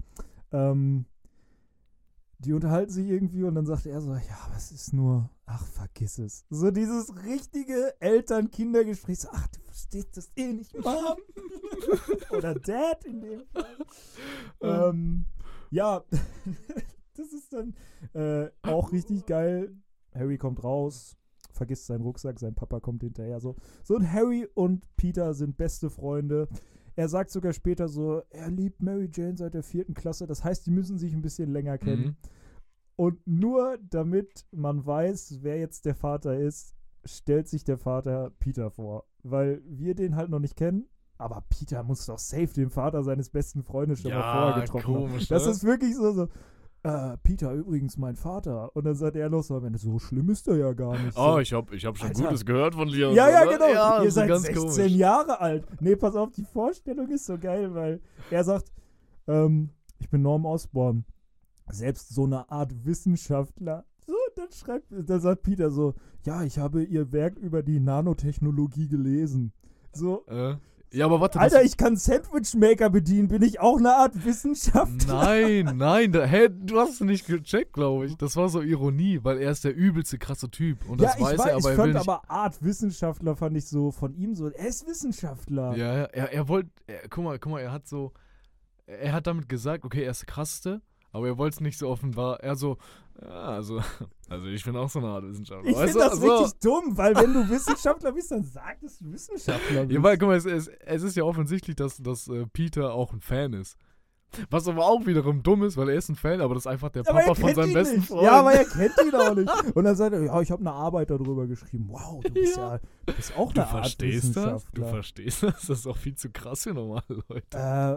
die unterhalten sich irgendwie und dann sagt er so, ja, aber es ist nur, ach, vergiss es. So dieses richtige Eltern-Kinder-Gespräch, so, ach, du verstehst das eh nicht, Mom. Oder Dad in dem Fall. Ja, das ist dann auch richtig geil. Harry kommt raus, vergisst seinen Rucksack, sein Papa kommt hinterher. So und Harry und Peter sind beste Freunde. Er sagt sogar später so, er liebt Mary Jane seit der 4. Klasse. Das heißt, die müssen sich ein bisschen länger kennen. Und nur damit man weiß, wer jetzt der Vater ist, stellt sich der Vater Peter vor. Weil wir den halt noch nicht kennen. Aber Peter muss doch safe den Vater seines besten Freundes schon mal vorher getroffen haben. Das ist wirklich so, Peter, übrigens mein Vater. Und dann sagt er noch so, so schlimm ist er ja gar nicht. Oh, so. ich hab schon Alter. Gutes gehört von dir. Ja, ja, genau. Ja, ihr seid ganz 16 komisch. Jahre alt. Nee, pass auf, die Vorstellung ist so geil, weil er sagt, ich bin Norm Osborn. Selbst so eine Art Wissenschaftler. So, dann sagt Peter so, ja, ich habe ihr Werk über die Nanotechnologie gelesen. So. Ja, aber warte. Alter, ich kann Sandwichmaker bedienen. Bin ich auch eine Art Wissenschaftler? Nein. Du hast es nicht gecheckt, glaube ich. Das war so Ironie, weil er ist der übelste krasse Typ. Und das weiß er, aber er will nicht. Aber Art Wissenschaftler fand ich so von ihm so, er ist Wissenschaftler. Ja, er wollte, guck mal, er hat damit gesagt, okay, er ist der Krasseste, aber er wollte es nicht so offenbar. Er so, ja, also ich bin auch so eine Art Wissenschaftler. Ich finde das richtig dumm, weil wenn du Wissenschaftler bist, dann sag, dass du Wissenschaftler bist. Ja, weil, guck mal, es ist ja offensichtlich, dass Peter auch ein Fan ist. Was aber auch wiederum dumm ist, weil er ist ein Fan, aber das ist einfach der Papa von seinem besten Freund. Ja, aber er kennt ihn auch nicht. Und dann sagt er, ja, ich habe eine Arbeit darüber geschrieben. Wow, du bist bist auch eine Art Wissenschaftler. Du verstehst das? Das ist auch viel zu krass für normale Leute.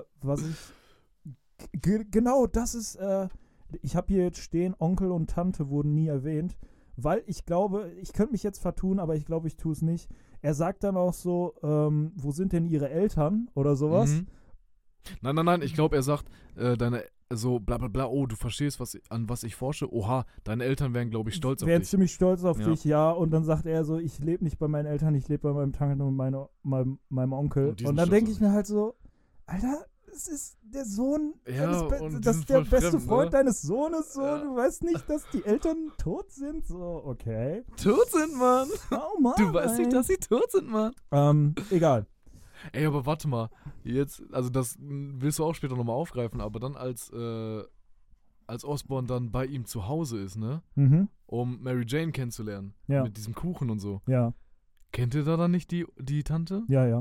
Genau, das ist, ich habe hier jetzt stehen, Onkel und Tante wurden nie erwähnt, weil ich glaube, ich könnte mich jetzt vertun, aber ich glaube, ich tue es nicht. Er sagt dann auch so, wo sind denn ihre Eltern oder sowas? Nein, ich glaube, er sagt, so bla bla bla, oh, du verstehst, an was ich forsche, oha, deine Eltern wären, glaube ich, stolz auf dich. Wären ziemlich stolz auf dich, ja, und dann sagt er so, ich lebe nicht bei meinen Eltern, ich lebe bei meinem Tante und meinem Onkel. Und dann denke ich mir halt so, Alter, es ist der Sohn, das ist der beste fremd, Freund ne? deines Sohnes, so, du weißt nicht, dass die Eltern tot sind, so, okay. Tot sind, Mann. Oh Mann, Du weißt nicht, dass sie tot sind, Mann. Egal. Ey, aber warte mal. Jetzt, also das willst du auch später nochmal aufgreifen, aber dann als Osborn dann bei ihm zu Hause ist, ne? Mhm. Um Mary Jane kennenzulernen. Ja. Mit diesem Kuchen und so. Ja. Kennt ihr da dann nicht die Tante? Ja.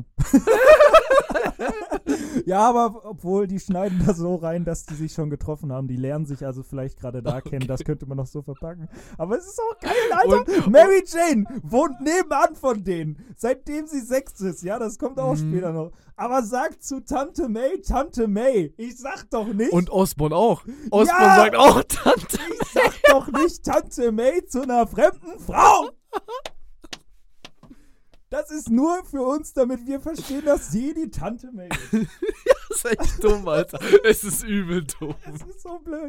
Ja, aber obwohl, die schneiden das so rein, dass die sich schon getroffen haben. Die lernen sich also vielleicht gerade da kennen. Das könnte man noch so verpacken. Aber es ist auch geil, Alter. Mary Jane wohnt nebenan von denen. Seitdem sie 6 ist. Ja, das kommt auch später noch. Aber sagt zu Tante May. Ich sag doch nicht. Und Osborn auch. Osborn sagt auch Tante. Ich sag doch nicht Tante May zu einer fremden Frau. Das ist nur für uns, damit wir verstehen, dass sie die Tante May ist. Ja, das ist echt dumm, Alter. Es ist übel dumm. Es ist so blöd.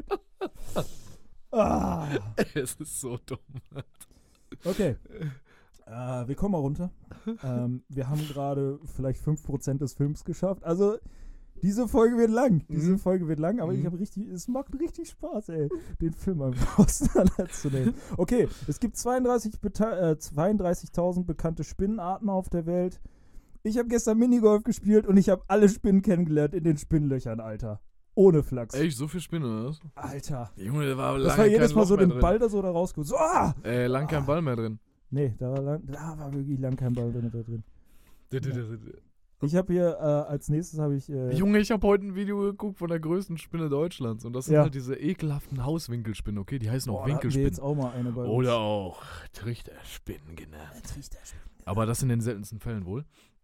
Es ist so dumm. Okay. Wir kommen mal runter. Wir haben gerade vielleicht 5% des Films geschafft. Also, diese Folge wird lang. Aber es macht richtig Spaß, ey, den Film einfach auseinanderzunehmen. Okay, es gibt 32.000 bekannte Spinnenarten auf der Welt. Ich habe gestern Minigolf gespielt und ich habe alle Spinnen kennengelernt in den Spinnlöchern, Alter. Ohne Flachs. Echt, so viel Spinnen, oder was? Alter. Junge, da war das war jedes Mal so den Ball da so da rausgeholt. So, lang kein Ball mehr drin. Nee, da war wirklich lang kein Ball drin. Ich habe hier, als nächstes habe ich... Junge, ich habe heute ein Video geguckt von der größten Spinne Deutschlands. Und das sind halt diese ekelhaften Hauswinkelspinnen, okay? Die heißen auch Winkelspinnen. Jetzt auch mal eine bei uns. Oder auch Trichterspinnen genannt. Aber das in den seltensten Fällen wohl.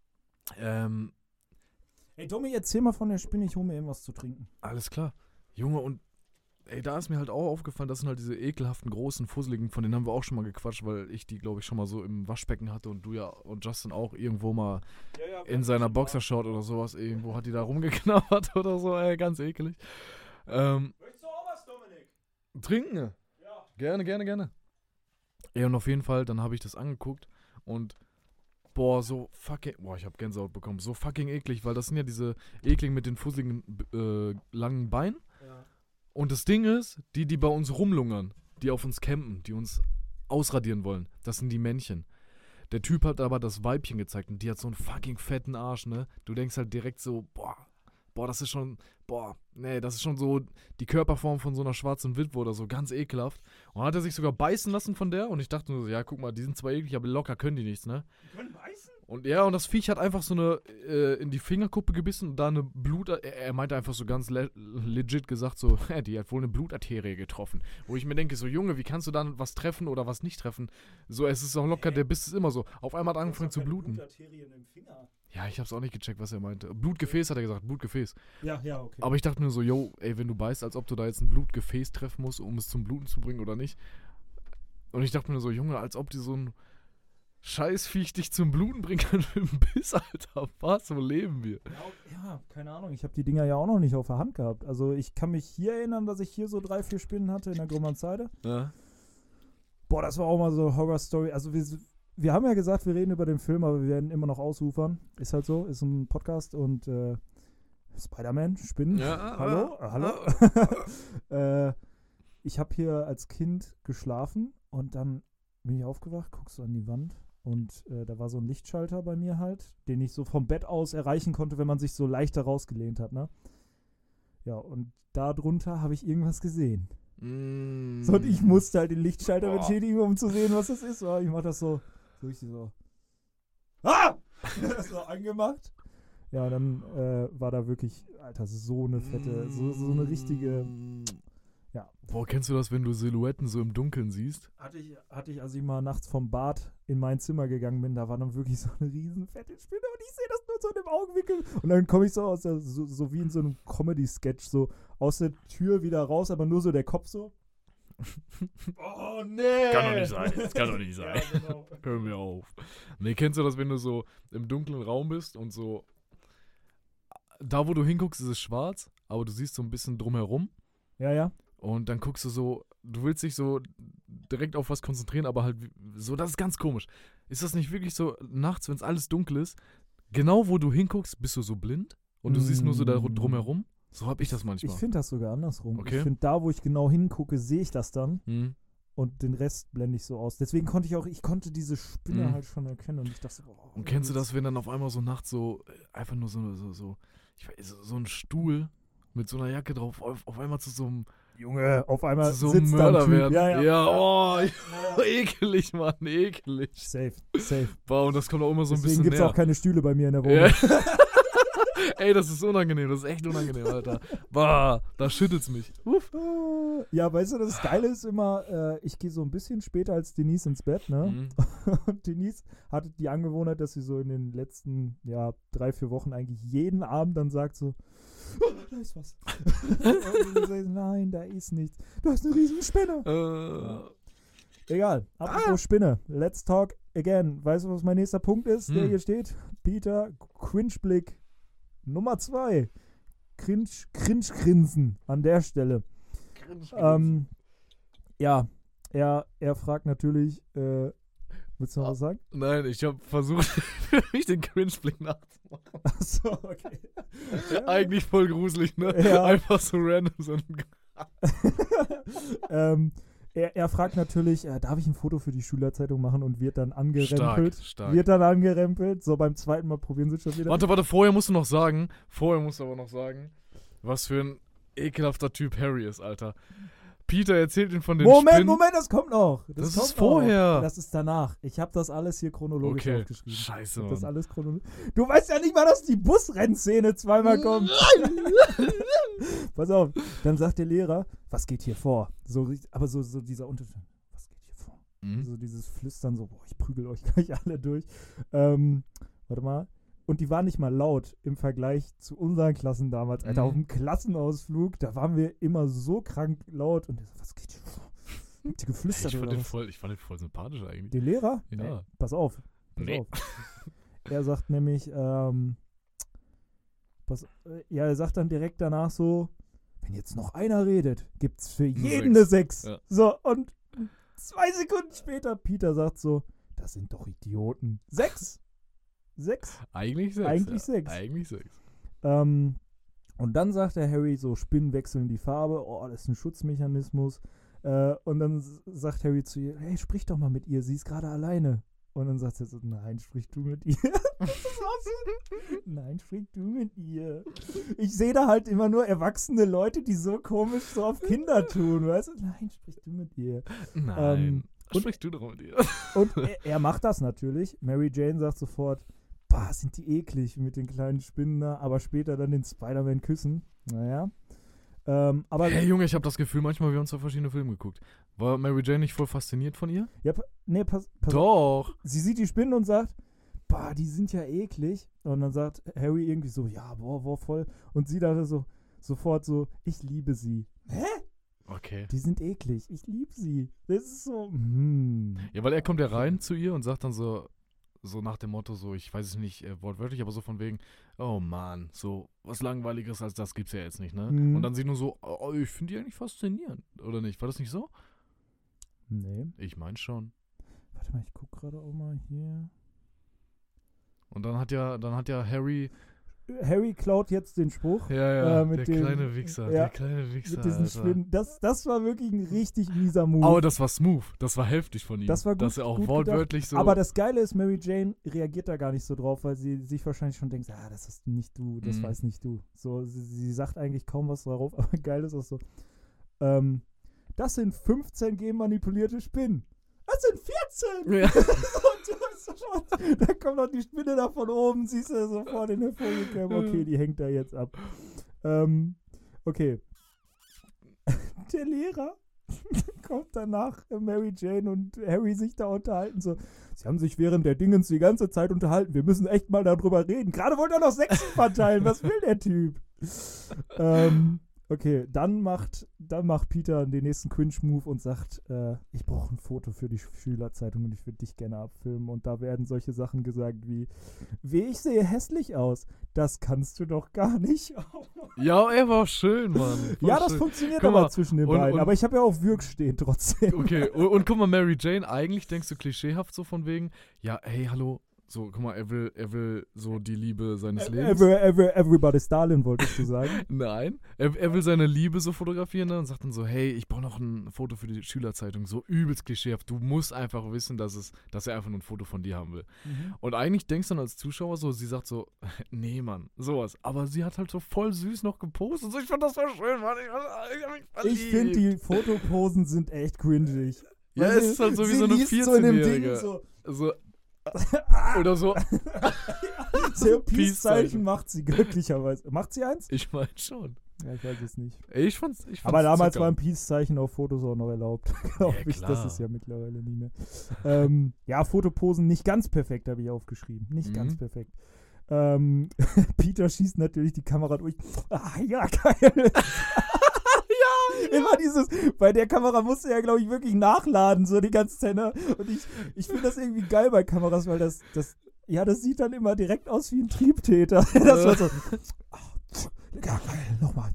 Ey, Domi, erzähl mal von der Spinne, ich hole mir irgendwas zu trinken. Alles klar. Junge, und da ist mir halt auch aufgefallen, das sind halt diese ekelhaften, großen, fusseligen, von denen haben wir auch schon mal gequatscht, weil ich die, glaube ich, schon mal so im Waschbecken hatte und du ja und Justin auch irgendwo mal in seiner Boxershort oder sowas, irgendwo hat die da rumgeknabbert oder so, ganz ekelig. Möchtest du auch was, Dominik? Trinken? Ja. Gerne. Ja, und auf jeden Fall, dann habe ich das angeguckt und ich habe Gänsehaut bekommen, so fucking eklig, weil das sind ja diese ekligen mit den fusseligen, langen Beinen. Ja. Und das Ding ist, die bei uns rumlungern, die auf uns campen, die uns ausradieren wollen, das sind die Männchen. Der Typ hat aber das Weibchen gezeigt und die hat so einen fucking fetten Arsch, ne? Du denkst halt direkt so, das ist schon so die Körperform von so einer schwarzen Witwe oder so, ganz ekelhaft. Und dann hat er sich sogar beißen lassen von der und ich dachte nur so, ja, guck mal, die sind zwar eklig, aber locker können die nichts, ne? Die können beißen? Und ja, und das Viech hat einfach so eine in die Fingerkuppe gebissen und da eine er meinte einfach so ganz legit gesagt so, die hat wohl eine Blutarterie getroffen. Wo ich mir denke, so Junge, wie kannst du dann was treffen oder was nicht treffen? So, es ist auch locker, der Biss ist immer so. Auf einmal hat er angefangen zu bluten. Blutarterien im Finger. Ja, ich hab's auch nicht gecheckt, was er meinte. Blutgefäß hat er gesagt, Blutgefäß. Ja, okay. Aber ich dachte mir so, wenn du beißt, als ob du da jetzt ein Blutgefäß treffen musst, um es zum Bluten zu bringen oder nicht. Und ich dachte mir so, Junge, als ob die so ein Scheißviech dich zum Bluten bringen kann mit dem Biss, Alter. Was? Wo leben wir? Ja, keine Ahnung. Ich habe die Dinger ja auch noch nicht auf der Hand gehabt. Also ich kann mich hier erinnern, dass ich hier so 3-4 Spinnen hatte in der Grummanzheide. Ja. Das war auch mal so eine Horror-Story. Also wir haben ja gesagt, wir reden über den Film, aber wir werden immer noch ausufern. Ist halt so, ist ein Podcast und Spider-Man, Spinnen. Ja, Hallo? Ich habe hier als Kind geschlafen und dann bin ich aufgewacht, guckst so an die Wand und da war so ein Lichtschalter bei mir halt, den ich so vom Bett aus erreichen konnte, wenn man sich so leichter rausgelehnt hat, ne? Ja, und da drunter habe ich irgendwas gesehen. So, und ich musste halt den Lichtschalter betätigen, um zu sehen, was das ist. So, ich mach das so richtig so. Das so angemacht. Ja, und dann war da wirklich, Alter, so eine fette, so eine richtige. Ja. Boah, kennst du das, wenn du Silhouetten so im Dunkeln siehst? Hatte ich, als ich mal nachts vom Bad in mein Zimmer gegangen bin, da war dann wirklich so eine riesen fette Spinne und ich sehe das nur so in dem Augenwinkel. Und dann komme ich so so wie in so einem Comedy-Sketch, so aus der Tür wieder raus, aber nur so der Kopf so. Oh, nee! Kann doch nicht sein, das kann doch nicht sein. Ja, genau. Hör mir auf. Nee, kennst du das, wenn du so im dunklen Raum bist und so, da wo du hinguckst, ist es schwarz, aber du siehst so ein bisschen drumherum. Ja. Und dann guckst du so, du willst dich so direkt auf was konzentrieren, aber halt so, das ist ganz komisch. Ist das nicht wirklich so, nachts, wenn es alles dunkel ist, genau wo du hinguckst, bist du so blind und du siehst nur so da drumherum? So habe ich das manchmal. Ich finde das sogar andersrum. Okay. Ich finde, da, wo ich genau hingucke, sehe ich das dann. Mhm. Und den Rest blende ich so aus. Deswegen konnte diese Spinne halt schon erkennen. Und ich dachte so, und kennst du das, wenn dann auf einmal so nachts so, einfach nur so ein Stuhl mit so einer Jacke drauf auf einmal zu so einem Junge, auf einmal so sitzt Mörder da ein Typ. werden. Ja, ekelig, Mann, ekelig. Safe. Boah, und das kommt auch immer so ein Deswegen bisschen gibt's näher. auch keine Stühle bei mir in der Wohnung. Ja. Ey, das ist unangenehm, das ist echt unangenehm, Alter. Bah, da schüttelt's mich. Ja, weißt du, das Geile ist immer, ich gehe so ein bisschen später als Denise ins Bett, ne? Mhm. Und Denise hatte die Angewohnheit, dass sie so in den letzten, 3-4 Wochen eigentlich jeden Abend dann sagt so, da ist was. Und ich sage, nein, da ist nichts. Du hast eine riesige Spinne. Egal, apropos Spinne. Let's talk again. Weißt du, was mein nächster Punkt ist, der hier steht? Peter, Cringe-Blick Nummer 2. Cringe-Grinsen an der Stelle. Ja, er fragt natürlich, willst du noch was sagen? Nein, ich habe versucht, für mich den Cringe-Blick nachzumachen. Achso, okay. Ja. Eigentlich voll gruselig, ne? Ja. Einfach so random. So Er fragt natürlich, darf ich ein Foto für die Schülerzeitung machen und wird dann angerempelt. Stark. Wird dann angerempelt. So, beim zweiten Mal probieren sie schon wieder. Warte, vorher musst du aber noch sagen, was für ein ekelhafter Typ Harry ist, Alter. Peter erzählt ihn von den Spinnen. Moment, das kommt noch. Das kommt ist vorher. Noch. Das ist danach. Ich habe das alles hier chronologisch aufgeschrieben. Scheiße, Ich hab das Mann. alles Du weißt ja nicht mal, dass die Busrennszene zweimal kommt. Pass auf. Dann sagt der Lehrer, was geht hier vor? So dieser Unterton. Was geht hier vor? So dieses Flüstern, so, boah, ich prügel euch gleich alle durch. Warte mal. Und die waren nicht mal laut im Vergleich zu unseren Klassen damals. Alter, auf dem Klassenausflug, da waren wir immer so krank laut. Und der so, was geht hier vor? Habt ihr geflüstert oder was? Ich fand den voll sympathisch eigentlich. Den Lehrer? Ja. Nee, pass auf. Nee. Er sagt nämlich, er sagt dann direkt danach so, wenn jetzt noch einer redet, gibt's für jeden eine 6. Ja. So, und 2 Sekunden später, Peter sagt so, das sind doch Idioten. 6? 6? Eigentlich 6. Eigentlich 6. Und dann sagt der Harry so, Spinnen wechseln die Farbe, oh, das ist ein Schutzmechanismus. Und dann sagt Harry zu ihr, hey, sprich doch mal mit ihr, sie ist gerade alleine. Und dann sagt sie so, nein, sprich du mit ihr. Nein, sprich du mit ihr. Ich sehe da halt immer nur erwachsene Leute, die so komisch so auf Kinder tun, weißt du? Nein, sprich du mit ihr. Nein, sprich du doch mit ihr. Und er macht das natürlich. Mary Jane sagt sofort, bah, sind die eklig mit den kleinen Spinnen da, aber später dann den Spider-Man küssen. Naja. Aber hey Junge, ich habe das Gefühl, manchmal haben wir uns auf verschiedene Filme geguckt. War Mary Jane nicht voll fasziniert von ihr? Ja, pass Doch. auf. Sie sieht die Spinnen und sagt, bah, die sind ja eklig. Und dann sagt Harry irgendwie so, ja, boah, voll. Und sie dachte so, sofort so, ich liebe sie. Hä? Okay. Die sind eklig, ich liebe sie. Das ist so, Ja, weil er kommt ja rein zu ihr und sagt dann so nach dem Motto, so, ich weiß es nicht wortwörtlich, aber so von wegen, oh Mann, so was Langweiligeres als das gibt's ja jetzt nicht, ne? Und dann sie nur so, oh, ich finde die eigentlich faszinierend, oder nicht? War das nicht so? Nee. Ich meine schon. Warte mal, ich guck gerade auch mal hier. Und dann hat ja Harry klaut jetzt den Spruch. Ja, mit der dem, kleine Wichser, mit diesen Spinnen. Das war wirklich ein richtig mieser Move. Aber das war smooth, das war heftig von ihm. Das war gut, dass er auch gut wortwörtlich gedacht. so. Aber das Geile ist, Mary Jane reagiert da gar nicht so drauf, weil sie sich wahrscheinlich schon denkt, das ist nicht du, das weiß nicht du. So, sie sagt eigentlich kaum was darauf, aber geil ist auch so. Das sind 15 genmanipulierte Spinnen. Das sind 14! Ja. Da kommt noch die Spinne da von oben, siehst du sofort in der Vogelcam. Okay, die hängt da jetzt ab. Okay. Der Lehrer kommt danach, Mary Jane und Harry sich da unterhalten. So, sie haben sich während der Dingens die ganze Zeit unterhalten. Wir müssen echt mal darüber reden. Gerade wollte er noch 6 verteilen. Was will der Typ? Okay, dann macht Peter den nächsten Cringe-Move und sagt, ich brauche ein Foto für die Schülerzeitung und ich würde dich gerne abfilmen. Und da werden solche Sachen gesagt wie, ich sehe hässlich aus. Das kannst du doch gar nicht. Ja, er war schön, Mann. Das funktioniert aber zwischen den beiden. Aber ich habe ja auch Würg stehen trotzdem. Okay, und guck mal, Mary Jane, eigentlich denkst du klischeehaft so von wegen, ja, hey, hallo, So, guck mal, er will so die Liebe seines Lebens. Everybody's Darling, wolltest du sagen? Nein, er will seine Liebe so fotografieren, ne? Und sagt dann so, hey, ich brauche noch ein Foto für die Schülerzeitung. So übelst klischeehaft. Du musst einfach wissen, dass er einfach nur ein Foto von dir haben will. Und eigentlich denkst du dann als Zuschauer so, sie sagt so, nee, Mann, sowas. Aber sie hat halt so voll süß noch gepostet. So, ich fand das voll schön, Mann. Ich hab mich verliebt. Ich finde, die Fotoposen sind echt cringig. Ja, es ist halt so wie so eine 14-Jährige. So. Oder so. So Peace-Zeichen macht sie glücklicherweise. Macht sie eins? Ich meine schon. Ja, ich weiß es nicht. Ich fand's aber damals waren Peace-Zeichen auf Fotos auch noch erlaubt. Glaube ich. Klar. Das ist ja mittlerweile nicht mehr. Ja, Fotoposen nicht ganz perfekt, habe ich aufgeschrieben. Nicht ganz perfekt. Peter schießt natürlich die Kamera durch. Ah, ja, geil. Ja. Immer dieses, bei der Kamera musste er, glaube ich, wirklich nachladen, so die ganze Zeit. Ne? Und ich finde das irgendwie geil bei Kameras, weil das sieht dann immer direkt aus wie ein Triebtäter. Das war so, ja, geil, nochmal.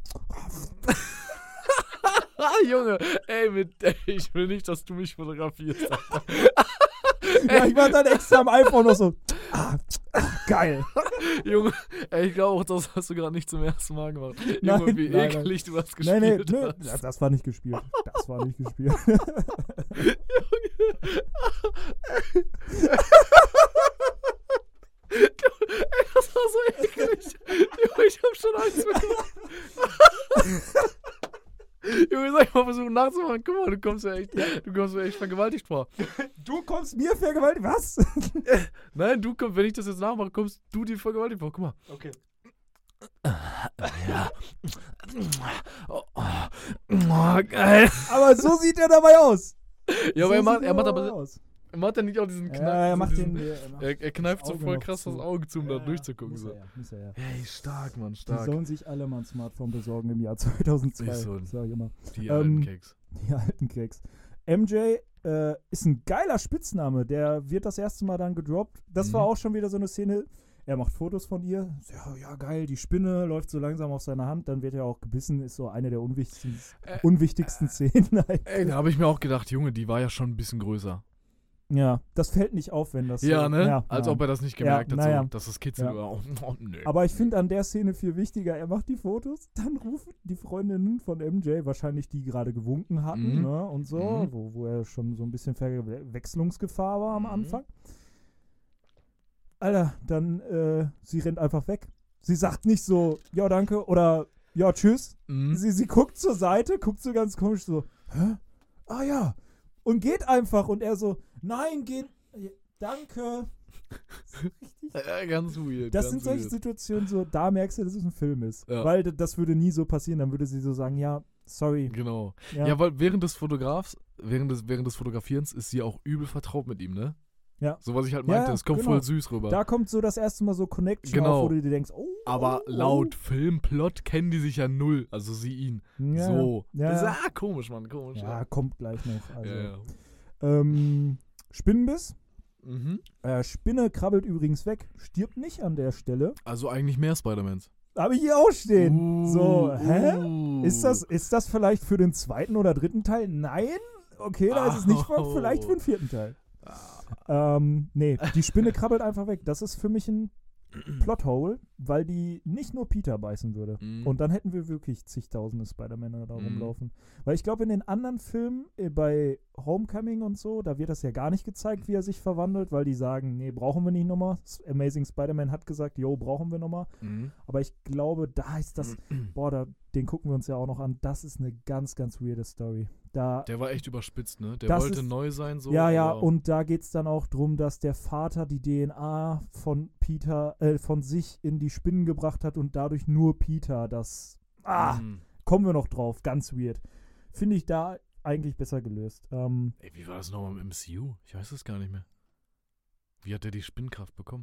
Junge, ey, ich will nicht, dass du mich fotografierst. Ja, ich war dann extra am iPhone noch so, geil. Junge, ey, ich glaube auch, das hast du gerade nicht zum ersten Mal gemacht. Nein, Junge, wie eklig du das gespielt hast. Ja, das war nicht gespielt. Das war nicht gespielt. Ey, das war so eklig. Junge, ich hab schon Angst bekommen. Junge, soll ich mal versuchen nachzumachen? Guck mal, du kommst mir echt vergewaltigt vor. Du kommst mir vergewaltigt? Was? Nein, wenn ich das jetzt nachmache, kommst du dir vergewaltigt vor. Guck mal. Okay. Ja. Oh, geil. Aber so sieht er dabei aus. Ja, aber er macht ja nicht auch diesen Kneif. Ja, er kneift so voll krass das Auge zu, um da durchzugucken. Muss er. Hey, stark, Mann, stark. Die sollen sich alle mal ein Smartphone besorgen im Jahr 2002. So, sag ich immer. Die alten Keks. Die alten Keks. MJ ist ein geiler Spitzname. Der wird das erste Mal dann gedroppt. Das war auch schon wieder so eine Szene. Er macht Fotos von ihr. Ja, geil, die Spinne läuft so langsam auf seine Hand. Dann wird er auch gebissen. Ist so eine der unwichtigsten Szenen. Ey, da habe ich mir auch gedacht, Junge, die war ja schon ein bisschen größer. Ja, das fällt nicht auf, wenn das ja, so, ne? Ja, als ob er das nicht gemerkt hat, so, dass das kitzelt. Ja. Oh, nee. Aber ich finde an der Szene viel wichtiger, er macht die Fotos, dann rufen die Freundinnen von MJ, wahrscheinlich die gerade gewunken hatten, ne, und so, wo er schon so ein bisschen Verwechslungsgefahr war am Anfang. Alter, dann, sie rennt einfach weg. Sie sagt nicht so, ja, danke, oder ja, tschüss. Sie guckt zur Seite, guckt so ganz komisch so, hä? Ah ja. Und geht einfach. Und er so, nein, danke. Ja, ganz weird. Das sind solche Situationen so, da merkst du, dass es ein Film ist. Ja. Weil das würde nie so passieren. Dann würde sie so sagen, ja, sorry. Genau. Ja, weil während des Fotografierens ist sie auch übel vertraut mit ihm, ne? Ja. So, was ich halt meinte, das kommt voll süß rüber. Da kommt so das erste Mal so Connection auf, wo du dir denkst, aber laut Filmplot kennen die sich ja null. Also sie ihn. Ja. So. Ja. Das ist komisch, Mann, komisch. Ja, kommt gleich noch. Also. Ja. Spinnenbiss. Spinne krabbelt übrigens weg, stirbt nicht an der Stelle. Also eigentlich mehr Spider-Mans. Habe ich hier auch stehen. So, hä? Ist das vielleicht für den zweiten oder dritten Teil? Nein? Okay, da ist es nicht vielleicht für den vierten Teil. Nee, die Spinne krabbelt einfach weg. Das ist für mich ein Plothole, weil die nicht nur Peter beißen würde. Und dann hätten wir wirklich zigtausende Spider-Männer da rumlaufen. Weil ich glaube, in den anderen Filmen, bei Homecoming und so, da wird das ja gar nicht gezeigt, wie er sich verwandelt, weil die sagen, nee, brauchen wir nicht nochmal. Amazing Spider-Man hat gesagt, jo, brauchen wir nochmal. Aber ich glaube, da ist das, den gucken wir uns ja auch noch an, das ist eine ganz, ganz weirde Story. Der war echt überspitzt, ne? Der wollte neu sein, so. Ja, und da geht es dann auch drum, dass der Vater die DNA von Peter, von sich in die Spinnen gebracht hat und dadurch nur Peter das, kommen wir noch drauf, ganz weird. Finde ich da eigentlich besser gelöst. Ey, wie war das nochmal im MCU? Ich weiß es gar nicht mehr. Wie hat der die Spinnkraft bekommen?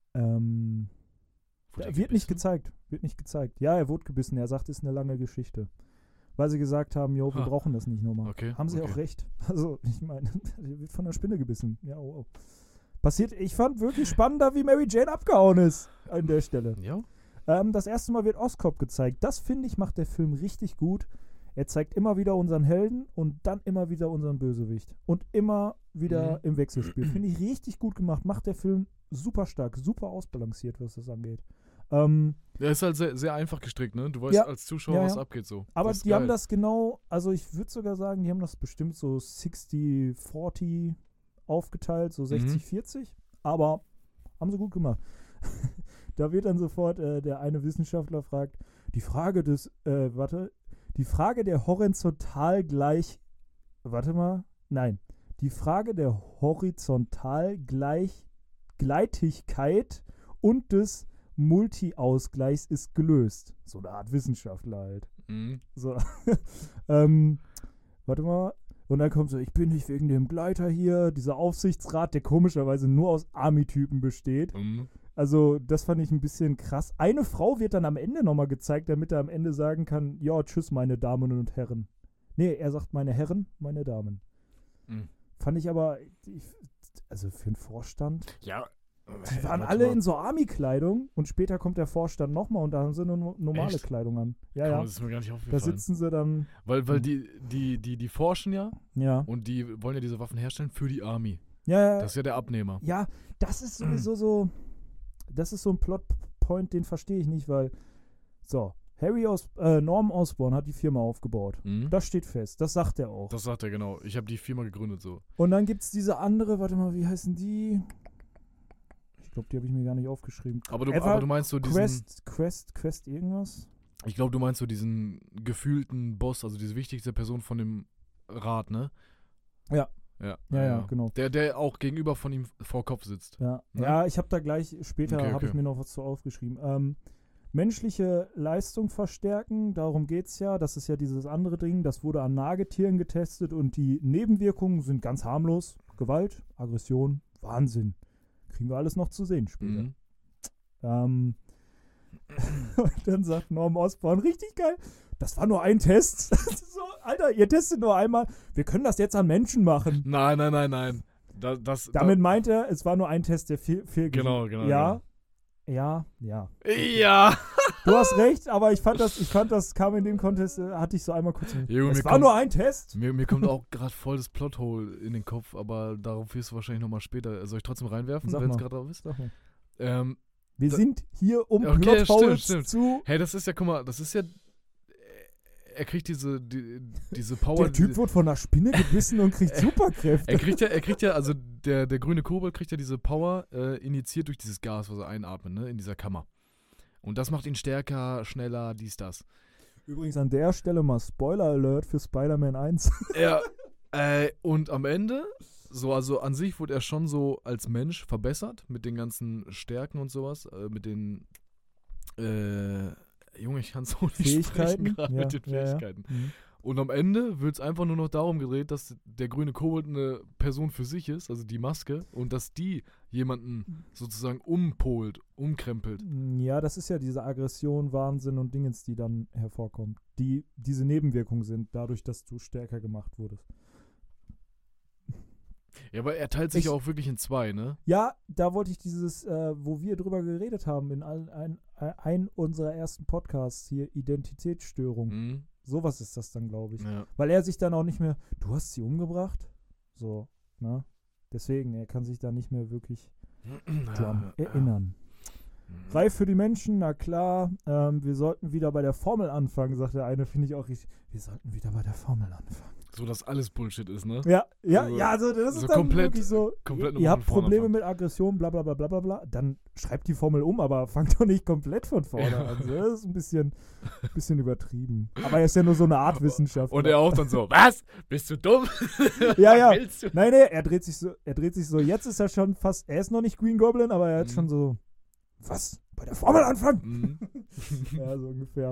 Wird nicht gezeigt. Ja, er wurde gebissen. Er sagt, es ist eine lange Geschichte. Weil sie gesagt haben, jo, wir brauchen das nicht nochmal. Okay, haben sie auch recht. Also, ich meine, der wird von einer Spinne gebissen. Ja, oh. Passiert, ich fand wirklich spannender, wie Mary Jane abgehauen ist an der Stelle. Ja. Das erste Mal wird Oscorp gezeigt. Das, finde ich, macht der Film richtig gut. Er zeigt immer wieder unseren Helden und dann immer wieder unseren Bösewicht. Und immer wieder im Wechselspiel. Finde ich richtig gut gemacht. Macht der Film super stark, super ausbalanciert, was das angeht. Der ist halt sehr, sehr einfach gestrickt, ne? Du weißt als Zuschauer, was abgeht so. Aber die haben das genau, also ich würde sogar sagen, die haben das bestimmt so 60-40 aufgeteilt, so 60-40. Aber haben sie gut gemacht. Da wird dann sofort der eine Wissenschaftler fragt, die Frage der Horizontalgleichgleitigkeit und des Multi-Ausgleichs ist gelöst. So eine Art Wissenschaftler halt. So. Warte mal. Und dann kommt so, ich bin nicht wegen dem Gleiter hier, dieser Aufsichtsrat, der komischerweise nur aus Army-Typen besteht. Also das fand ich ein bisschen krass. Eine Frau wird dann am Ende nochmal gezeigt, damit er am Ende sagen kann, ja, tschüss, meine Damen und Herren. Nee, er sagt, meine Herren, meine Damen. Fand ich aber, also für einen Vorstand. Ja. Die waren alle in so Army-Kleidung und später kommt der Vorstand nochmal und da haben sie nur normale Kleidung an. Ja. Das ist mir gar nicht aufgefallen. Da sitzen sie dann. Weil die forschen ja. Und die wollen ja diese Waffen herstellen für die Army. Ja. Das ist ja der Abnehmer. Ja, das ist sowieso so. Das ist so ein Plotpoint, den verstehe ich nicht, weil. So, Norman Osborn hat die Firma aufgebaut. Das steht fest. Das sagt er auch. Das sagt er, genau. Ich habe die Firma gegründet so. Und dann gibt es diese andere, warte mal, wie heißen die? Ich glaube, die habe ich mir gar nicht aufgeschrieben. Aber du meinst so diesen... Quest irgendwas? Ich glaube, du meinst so diesen gefühlten Boss, also diese wichtigste Person von dem Rat, ne? Ja, genau. Der auch gegenüber von ihm vor Kopf sitzt. Ja, ne? Ja, ich habe da gleich, später habe ich mir noch was zu aufgeschrieben. Menschliche Leistung verstärken, darum geht's ja. Das ist ja dieses andere Ding, das wurde an Nagetieren getestet und die Nebenwirkungen sind ganz harmlos. Gewalt, Aggression, Wahnsinn. Kriegen wir alles noch zu sehen später. Und dann sagt Norman Osborn, richtig geil, das war nur ein Test. So, Alter, ihr testet nur einmal. Wir können das jetzt an Menschen machen. Nein. Damit meint er, es war nur ein Test, der fehlgeht. Genau. Ja. Ja. Du hast recht, aber ich fand das kam in dem Contest, hatte ich so einmal kurz. Es war nur ein Test. Mir kommt auch gerade voll das Plothole in den Kopf, aber darauf wirst du wahrscheinlich nochmal später. Soll ich trotzdem reinwerfen, wenn es gerade drauf ist? Sag mal. Wir sind hier, um Plotholes zu... Hey, das ist ja, guck mal, er kriegt diese Power. Der Typ wird von einer Spinne gebissen und kriegt Superkräfte. Er kriegt ja, also der grüne Kobold kriegt ja diese Power injiziert durch dieses Gas, was er einatmet, ne, in dieser Kammer. Und das macht ihn stärker, schneller, das. Übrigens an der Stelle mal Spoiler-Alert für Spider-Man 1. Ja, und am Ende, so, also an sich wurde er schon so als Mensch verbessert mit den ganzen Stärken und sowas, mit den, Junge, ich kann so nicht sprechen gerade mit den Fähigkeiten. Ja. Und am Ende wird es einfach nur noch darum gedreht, dass der grüne Kobold eine Person für sich ist, also die Maske, und dass die jemanden sozusagen umkrempelt. Ja, das ist ja diese Aggression, Wahnsinn und Dingens, die dann hervorkommt. Die diese Nebenwirkungen sind, dadurch, dass du stärker gemacht wurdest. Ja, aber er teilt sich ja auch wirklich in zwei, ne? Ja, da wollte ich dieses, wo wir drüber geredet haben, in ein unserer ersten Podcasts hier, Identitätsstörung. Sowas ist das dann, glaube ich. Ja. Weil er sich dann auch nicht mehr, du hast sie umgebracht? So, ne? Deswegen, er kann sich da nicht mehr wirklich dran erinnern. Reif für die Menschen, na klar. Wir sollten wieder bei der Formel anfangen, sagt der eine, finde ich auch richtig. Wir sollten wieder bei der Formel anfangen. So, dass alles Bullshit ist, ne? Ja, also das ist dann komplett, wirklich so, ihr habt Probleme mit Aggression, bla bla bla bla bla, dann schreibt die Formel um, aber fangt doch nicht komplett von vorne an. Das ist ein bisschen übertrieben. Aber er ist ja nur so eine Art Wissenschaftler. Und er auch dann so, was? Bist du dumm? Ja. Nein, er dreht sich so, jetzt ist er schon fast, er ist noch nicht Green Goblin, aber er hat schon so, was? Bei der Formel anfangen? Ja, so ungefähr.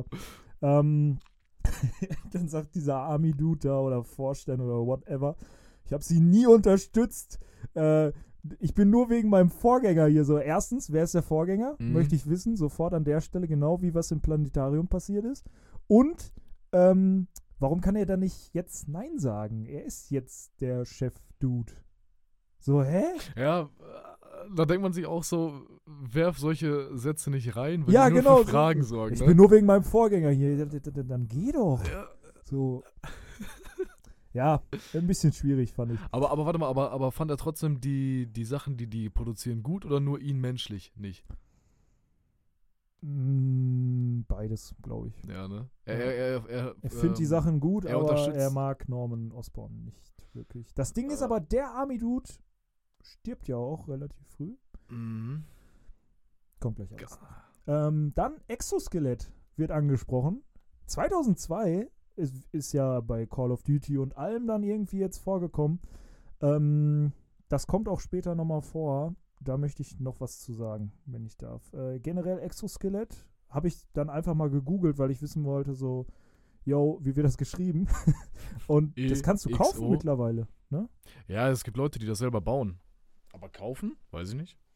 Dann sagt dieser Army-Dude da oder Vorstand oder whatever, ich habe sie nie unterstützt. Ich bin nur wegen meinem Vorgänger hier so. Erstens, wer ist der Vorgänger? Möchte ich wissen, sofort an der Stelle genau, wie was im Planetarium passiert ist. Und warum kann er dann nicht jetzt Nein sagen? Er ist jetzt der Chef-Dude. So, hä? Ja, da denkt man sich auch so, werf solche Sätze nicht rein, wenn ja, die nur genau, für Fragen sorgen. Ich bin nur wegen meinem Vorgänger hier. Dann geh doch. Ja. So. Ja, ein bisschen schwierig, fand ich. Aber warte mal, aber fand er trotzdem die Sachen, die produzieren, gut oder nur ihn menschlich nicht? Beides, glaube ich. Ja, ne? Er findet die Sachen gut, aber er mag Norman Osborn nicht wirklich. Das Ding ist aber, der Army Dude stirbt ja auch relativ früh. Mhm. Kommt gleich alles. Dann Exoskelett wird angesprochen. 2002 ist ja bei Call of Duty und allem dann irgendwie jetzt vorgekommen. Das kommt auch später nochmal vor. Da möchte ich noch was zu sagen, wenn ich darf. Generell Exoskelett habe ich dann einfach mal gegoogelt, weil ich wissen wollte, so, yo, wie wird das geschrieben? Und das kannst du kaufen mittlerweile. Ne? Ja, es gibt Leute, die das selber bauen. Aber kaufen? Weiß ich nicht.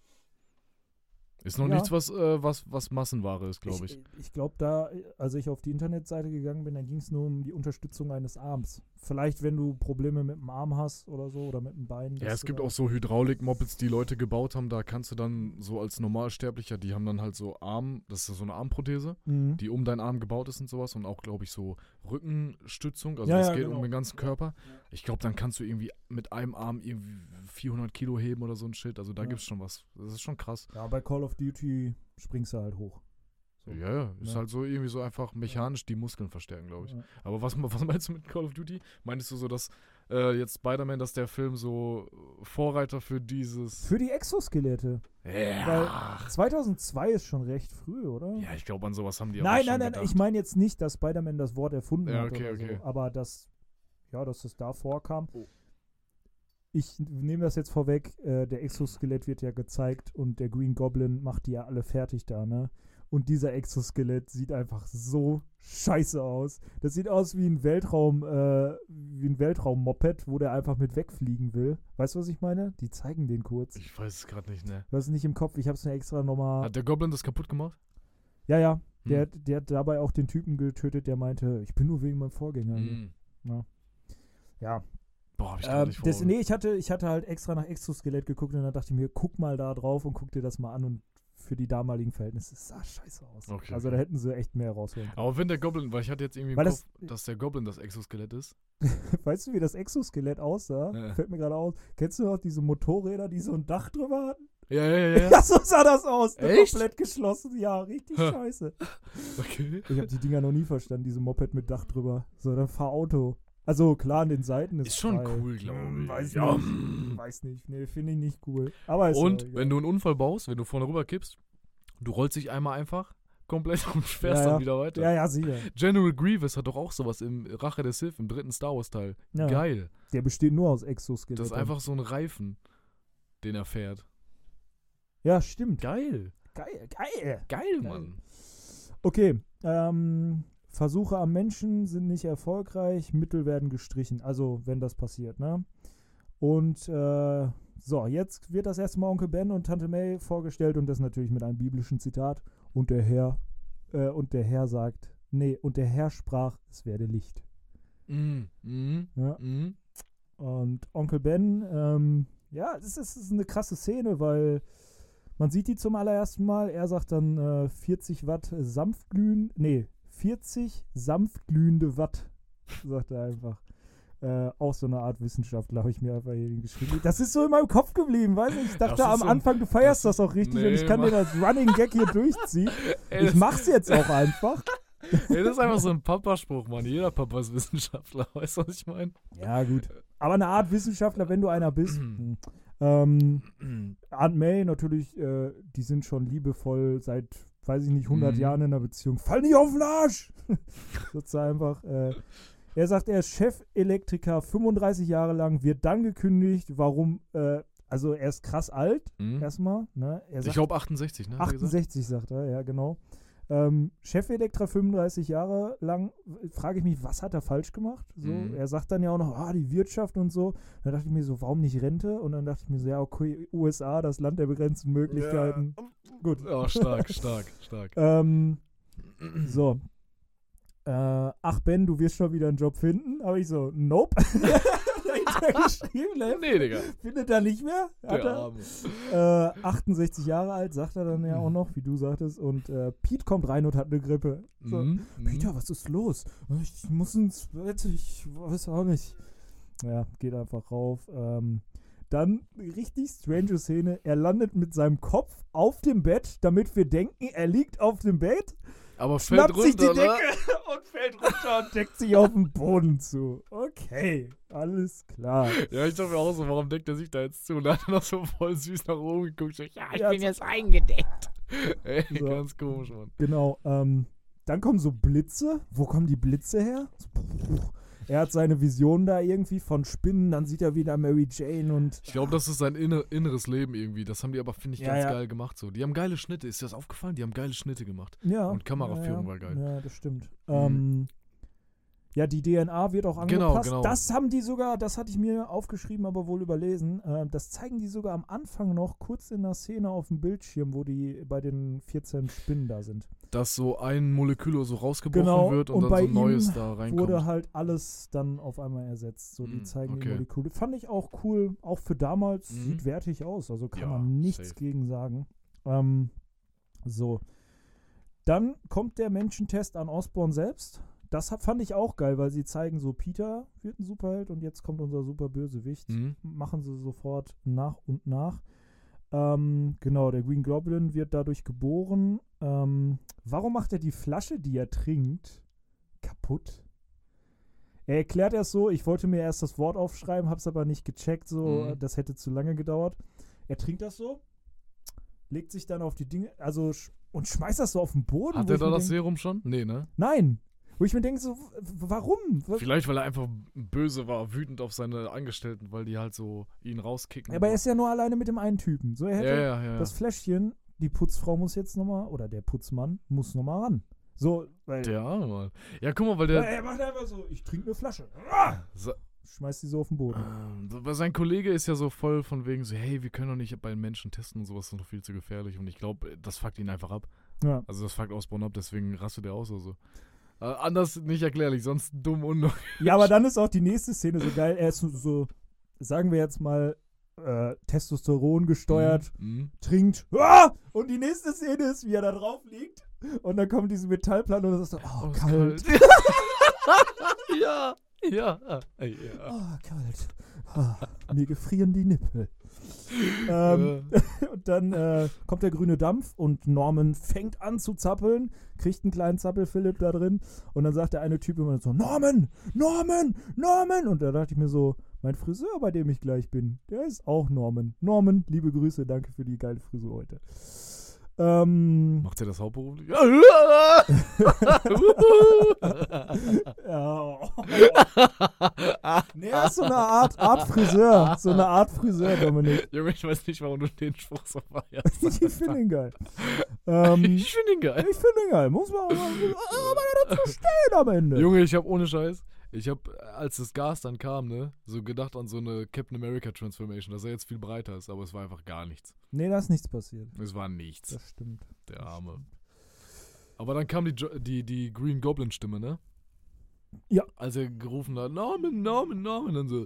Ist noch nichts, was Massenware ist, glaube ich. Ich glaube, da, als ich auf die Internetseite gegangen bin, da ging es nur um die Unterstützung eines Arms. Vielleicht, wenn du Probleme mit dem Arm hast oder so oder mit dem Bein. Ja, es gibt auch so Hydraulik-Mopeds, die Leute gebaut haben. Da kannst du dann so als Normalsterblicher, die haben dann halt so das ist so eine Armprothese, die um deinen Arm gebaut ist und sowas. Und auch, glaube ich, so Rückenstützung. Also das geht um den ganzen Körper. Ja. Ich glaube, dann kannst du irgendwie mit einem Arm irgendwie 400 Kilo heben oder so ein Shit. Also da gibt's schon was. Das ist schon krass. Ja, bei Call of Duty springst du halt hoch. So. Ja, ist halt so irgendwie so einfach mechanisch die Muskeln verstärken, glaube ich. Ja. Aber was meinst du mit Call of Duty? Meinst du so, dass jetzt Spider-Man, dass der Film so Vorreiter für dieses... Für die Exoskelette. Ja. Weil 2002 ist schon recht früh, oder? Ja, ich glaube, an sowas haben die Nein, gedacht. ich meine jetzt nicht, dass Spider-Man das Wort erfunden hat okay. so, aber dass es da vorkam. Oh. Ich nehme das jetzt vorweg, der Exoskelett wird ja gezeigt und der Green Goblin macht die ja alle fertig da, ne? Und dieser Exoskelett sieht einfach so scheiße aus. Das sieht aus wie ein Weltraum-Moped, wo der einfach mit wegfliegen will. Weißt du, was ich meine? Die zeigen den kurz. Ich weiß es gerade nicht, ne? Du hast es nicht im Kopf, ich hab's mir extra nochmal... Hat der Goblin das kaputt gemacht? Ja. Der hat dabei auch den Typen getötet, der meinte, ich bin nur wegen meinem Vorgänger hier. Ja. Boah, hab ich gar nicht vor. Nee, ich hatte halt extra nach Exoskelett geguckt und dann dachte ich mir, guck mal da drauf und guck dir das mal an und für die damaligen Verhältnisse sah scheiße aus. Okay, also da hätten sie echt mehr rausholen können. Aber wenn der Goblin, weil ich hatte jetzt irgendwie im Kopf, dass der Goblin das Exoskelett ist. Weißt du, wie das Exoskelett aussah? Ja. Fällt mir gerade aus. Kennst du noch diese Motorräder, die so ein Dach drüber hatten? Ja. Ja, so sah das aus. Echt? Komplett geschlossen. Ja, richtig scheiße. Okay. Ich habe die Dinger noch nie verstanden, diese Moped mit Dach drüber. So, dann fahr Auto. Also klar, an den Seiten ist schon cool, glaube ich. Weiß nicht. Nee, finde ich nicht cool. Aber und wenn du einen Unfall baust, wenn du vorne rüber kippst, du rollst dich einmal einfach komplett und fährst dann wieder weiter. Ja, sicher. General Grievous hat doch auch sowas im Rache der Sith, im 3. Star Wars Teil. Ja. Geil. Der besteht nur aus Exoskeletten. Das ist einfach so ein Reifen, den er fährt. Ja, stimmt. Geil, Mann. Okay, Versuche am Menschen sind nicht erfolgreich, Mittel werden gestrichen. Also, wenn das passiert, ne? Und, so, jetzt wird das erste Mal Onkel Ben und Tante May vorgestellt und das natürlich mit einem biblischen Zitat. Und der Herr sagt, und der Herr sprach, es werde Licht. Ja. Und Onkel Ben, es ist eine krasse Szene, weil man sieht die zum allerersten Mal. Er sagt dann 40 sanftglühende Watt, sagt er einfach. Auch so eine Art Wissenschaftler habe ich mir einfach hier geschrieben. Das ist so in meinem Kopf geblieben, weißt du? Ich dachte am Anfang, du feierst das auch richtig und ich kann dir das Running Gag hier durchziehen. Ich mach's jetzt auch einfach. Ey, das ist einfach so ein Papaspruch, Mann. Jeder Papa ist Wissenschaftler, weißt du, was ich meine? Ja, gut. Aber eine Art Wissenschaftler, wenn du einer bist. Aunt May natürlich, die sind schon liebevoll seit, weiß ich nicht, 100 Jahren in einer Beziehung. Fall nicht auf den Arsch! Sozusagen einfach. Er sagt, er ist Chefelektriker, 35 Jahre lang, wird dann gekündigt. Warum? Also er ist krass alt, erstmal. Ne? Ich glaube 68, ne? 68 sagt er, ja, genau. Chefelektriker 35 Jahre lang, frage ich mich, was hat er falsch gemacht? So, er sagt dann ja auch noch, die Wirtschaft und so. Dann dachte ich mir so, warum nicht Rente? Und dann dachte ich mir so, ja, okay, USA, das Land der begrenzten Möglichkeiten. Ja. Gut. Ja, stark. So. Ach Ben, du wirst schon wieder einen Job finden. Aber ich so, nope. Nee, Digga. Findet er nicht mehr? Hat er 68 Jahre alt, sagt er dann ja auch noch, wie du sagtest. Und Pete kommt rein und hat eine Grippe. So, Peter, was ist los? Ich muss ins Bett, ich weiß auch nicht. Ja, geht einfach rauf. Dann richtig strange Szene. Er landet mit seinem Kopf auf dem Bett, damit wir denken, er liegt auf dem Bett. Aber fällt runter, sich die Decke ne? und fällt runter und deckt sich auf den Boden zu. Okay, alles klar. Ja, ich dachte mir auch so, warum deckt er sich da jetzt zu? Und dann hat er noch so voll süß nach oben geguckt. So, ja, ich bin jetzt eingedeckt. Ey, so. Ganz komisch, Mann. Genau, dann kommen so Blitze. Wo kommen die Blitze her? Er hat seine Vision da irgendwie von Spinnen, dann sieht er wieder Mary Jane und... Ich glaube, das ist sein inneres Leben irgendwie. Das haben die aber, finde ich, ganz geil gemacht. So. Die haben geile Schnitte. Ist dir das aufgefallen? Die haben geile Schnitte gemacht. Ja. Und Kameraführung war geil. Ja, das stimmt. Ja, die DNA wird auch angepasst. Genau. Das haben die sogar, das hatte ich mir aufgeschrieben, aber wohl überlesen. Das zeigen die sogar am Anfang noch kurz in der Szene auf dem Bildschirm, wo die bei den 14 Spinnen da sind. Dass so ein Molekül so rausgebrochen wird und dann so ein neues da reinkommt. Wurde halt alles dann auf einmal ersetzt. So, die zeigen die Moleküle. Fand ich auch cool, auch für damals. Sieht wertig aus, also kann man nichts gegen sagen. So. Dann kommt der Menschentest an Osborn selbst. Das fand ich auch geil, weil sie zeigen so, Peter wird ein Superheld und jetzt kommt unser Superbösewicht. Machen sie sofort nach und nach. Genau, der Green Goblin wird dadurch geboren. Warum macht er die Flasche, die er trinkt, kaputt? Er erklärt erst so, ich wollte mir erst das Wort aufschreiben, hab's aber nicht gecheckt, so, das hätte zu lange gedauert. Er trinkt das so, legt sich dann auf die Dinge, also und schmeißt das so auf den Boden. Hat er da das Serum schon? Nee, ne? Nein. Wo ich mir denke, so, warum? Vielleicht, weil er einfach böse war, wütend auf seine Angestellten, weil die halt so ihn rauskicken. Ja, aber er ist ja nur alleine mit dem einen Typen. So, er hätte das Fläschchen, die Putzfrau muss jetzt nochmal, oder der Putzmann muss nochmal ran. So, weil... Der Arme, Mann. Ja, guck mal, weil der... Er macht einfach so, ich trinke eine Flasche. Schmeißt die so auf den Boden. Sein Kollege ist ja so voll von wegen so, hey, wir können doch nicht bei den Menschen testen und sowas, das ist noch viel zu gefährlich. Und ich glaube, das fuckt ihn einfach ab. Ja. Also das fuckt Osborn ab, deswegen rastet er aus oder so. Anders nicht erklärlich, sonst dumm und... Ja, aber dann ist auch die nächste Szene so geil. Er ist so, sagen wir jetzt mal, Testosteron gesteuert, trinkt. Und die nächste Szene ist, wie er da drauf liegt. Und dann kommt diese Metallplatte und das ist so, kalt. Ja. Kalt. Mir gefrieren die Nippel. Und dann kommt der grüne Dampf und Norman fängt an zu zappeln, kriegt einen kleinen Zappel-Philipp da drin und dann sagt der eine Typ immer so, Norman! Und da dachte ich mir so, mein Friseur, bei dem ich gleich bin, der ist auch Norman. Norman, liebe Grüße, danke für die geile Frisur heute. Macht er das hauptberuflich? Ja. Nee, er ist so eine Art Friseur. So eine Art Friseur, Dominik. Junge, ich weiß nicht, warum du den Spruch so feierst. Ich finde ihn geil. Ich finde ihn geil. Muss man aber dazu stehen am Ende. Junge, ich habe ohne Scheiß, als das Gas dann kam, ne, so gedacht an so eine Captain America Transformation, dass er jetzt viel breiter ist, aber es war einfach gar nichts. Nee, da ist nichts passiert. Es war nichts. Das stimmt. Der Arme. Aber dann kam die Green Goblin Stimme, ne? Ja. Als er gerufen hat, Norman, dann so.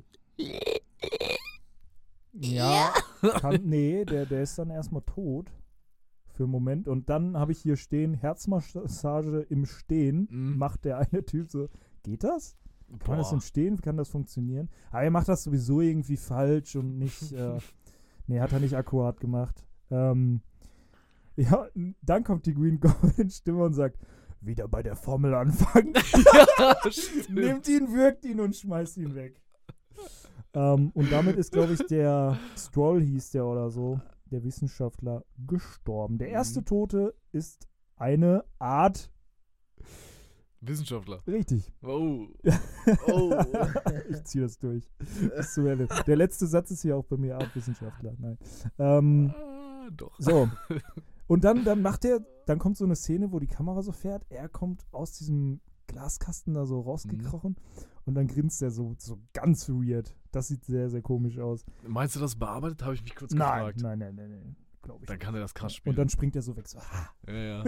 Ja. Der ist dann erstmal tot. Für einen Moment. Und dann habe ich hier stehen, Herzmassage im Stehen. Macht der eine Typ so. Geht das? Kann man das im Stehen? Kann das funktionieren? Aber er macht das sowieso irgendwie falsch und nicht, hat er nicht akkurat gemacht. Ja, dann kommt die Green Goblin Stimme und sagt, wieder bei der Formel anfangen. Ja, nimmt ihn, wirkt ihn und schmeißt ihn weg. Und damit ist, glaube ich, der Stroll hieß der oder so, der Wissenschaftler, gestorben. Der erste Tote ist eine Art Wissenschaftler. Richtig. Oh. Ich ziehe das durch. Der letzte Satz ist hier auch bei mir Art Wissenschaftler. Nein. Doch. So. Und dann kommt so eine Szene, wo die Kamera so fährt. Er kommt aus diesem Glaskasten da so rausgekrochen und dann grinst er so ganz weird. Das sieht sehr, sehr komisch aus. Meinst du das bearbeitet? Habe ich mich kurz gefragt. Nein. glaube ich. Dann kann er das krass spielen. Und dann springt er so weg, so, Ja.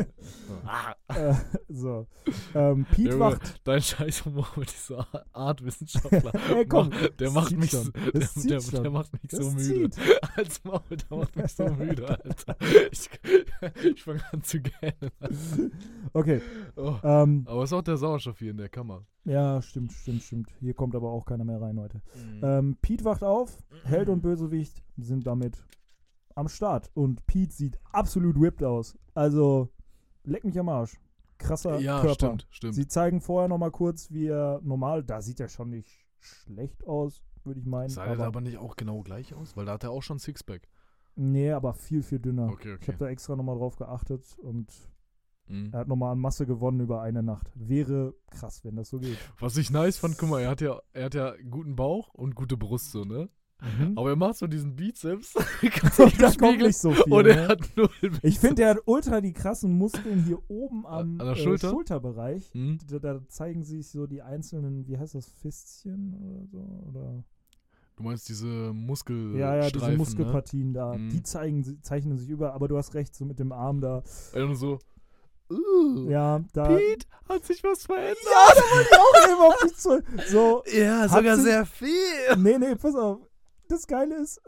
so. Pete wacht. Dein Scheißhumor mit dieser Artwissenschaftler. Hey, komm, der macht mich schon. der macht mich so müde. Als Maul, der macht mich so müde, Alter. Ich fange an zu gähnen. Okay. Oh. Aber es ist auch der Sauerstoff hier in der Kammer. Ja, stimmt. Hier kommt aber auch keiner mehr rein heute. Pete wacht auf, Held und Bösewicht sind damit am Start. Und Pete sieht absolut whipped aus. Also, leck mich am Arsch. Krasser Körper. Stimmt. Sie zeigen vorher nochmal kurz, wie er normal, da sieht er schon nicht schlecht aus, würde ich meinen. Sah er aber nicht auch genau gleich aus? Weil da hat er auch schon Sixpack. Nee, aber viel, viel dünner. Okay. Ich habe da extra nochmal drauf geachtet und er hat nochmal an Masse gewonnen über eine Nacht. Wäre krass, wenn das so geht. Was ich nice fand, guck mal, er hat ja guten Bauch und gute Brust, so, ne? Aber er macht so diesen Bizeps. Und da kommt nicht so viel. Und er hat null Bizeps. Ich finde, er hat ultra die krassen Muskeln hier oben am an der Schulter? Schulterbereich. Da zeigen sich so die einzelnen, wie heißt das, Fistchen oder so? Oder? Du meinst diese Muskelstreifen, ja, diese ne? Muskelpartien da. Die zeichnen sich über, aber du hast recht, so mit dem Arm da. Und so, ja, da. Pete, hat sich was verändert? Ja, da wollte ich auch eben auf dich zu. So, ja, sogar sehr viel. Nee, pass auf. Das Geile ist,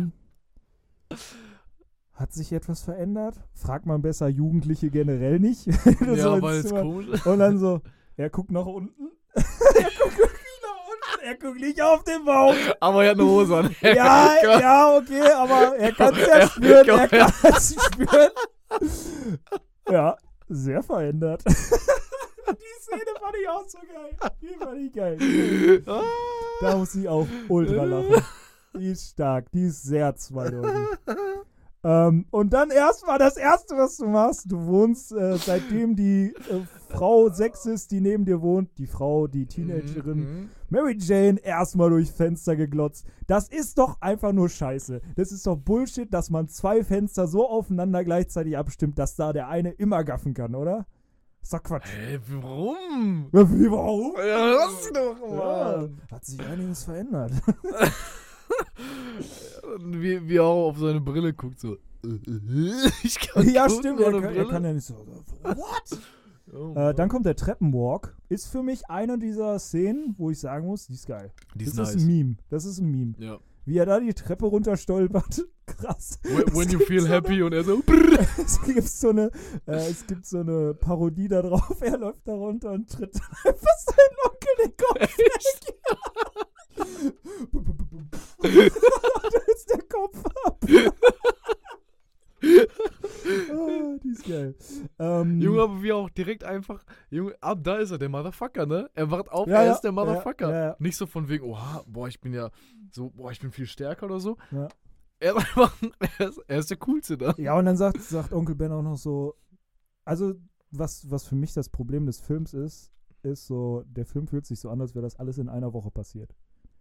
hat sich etwas verändert? Fragt man besser Jugendliche generell nicht. Ja, weil es komisch ist. Und dann so, er guckt nach unten. Er guckt nicht auf den Bauch. Aber er hat eine Hose an. Ja, okay, aber er kann es ja spüren. Er kann es spüren. Ja, sehr verändert. Die Szene fand ich auch so geil. Die fand ich geil. Da muss ich auch ultra lachen. Die ist stark, die ist sehr zweideutig. Und dann erstmal das Erste, was du machst, du wohnst, seitdem die Frau 6 ist, die neben dir wohnt, die Frau, die Teenagerin, Mary Jane, erstmal durchs Fenster geglotzt. Das ist doch einfach nur Scheiße. Das ist doch Bullshit, dass man 2 Fenster so aufeinander gleichzeitig abstimmt, dass da der eine immer gaffen kann, oder? Ist doch Quatsch. Hey, warum? Warum? Ja, lass doch mal. Ja, hat sich einiges verändert. Wie er auch auf seine Brille guckt, so. Ich kann ja, gucken, stimmt, er kann ja nicht so. What? Dann kommt der Treppenwalk. Ist für mich eine dieser Szenen, wo ich sagen muss, die ist geil. Die ist das nice. Das ist ein Meme. Ja. Wie er da die Treppe runterstolpert. Krass. When you feel happy und er so. Es gibt so eine Parodie da drauf. Er läuft da runter und tritt einfach seinen Onkel den Kopf weg. Da ist der Kopf ab. Die ist geil. Junge, aber wie auch direkt einfach, Junge, ab da ist er der Motherfucker, ne? Er wacht auf, ja, er ist der Motherfucker. Ja. Nicht so von wegen, ich bin viel stärker oder so. Ja. Er ist einfach, er ist der Coolste da. Ja, und dann sagt Onkel Ben auch noch so, also, was für mich das Problem des Films ist so, der Film fühlt sich so an, als wäre das alles in einer Woche passiert.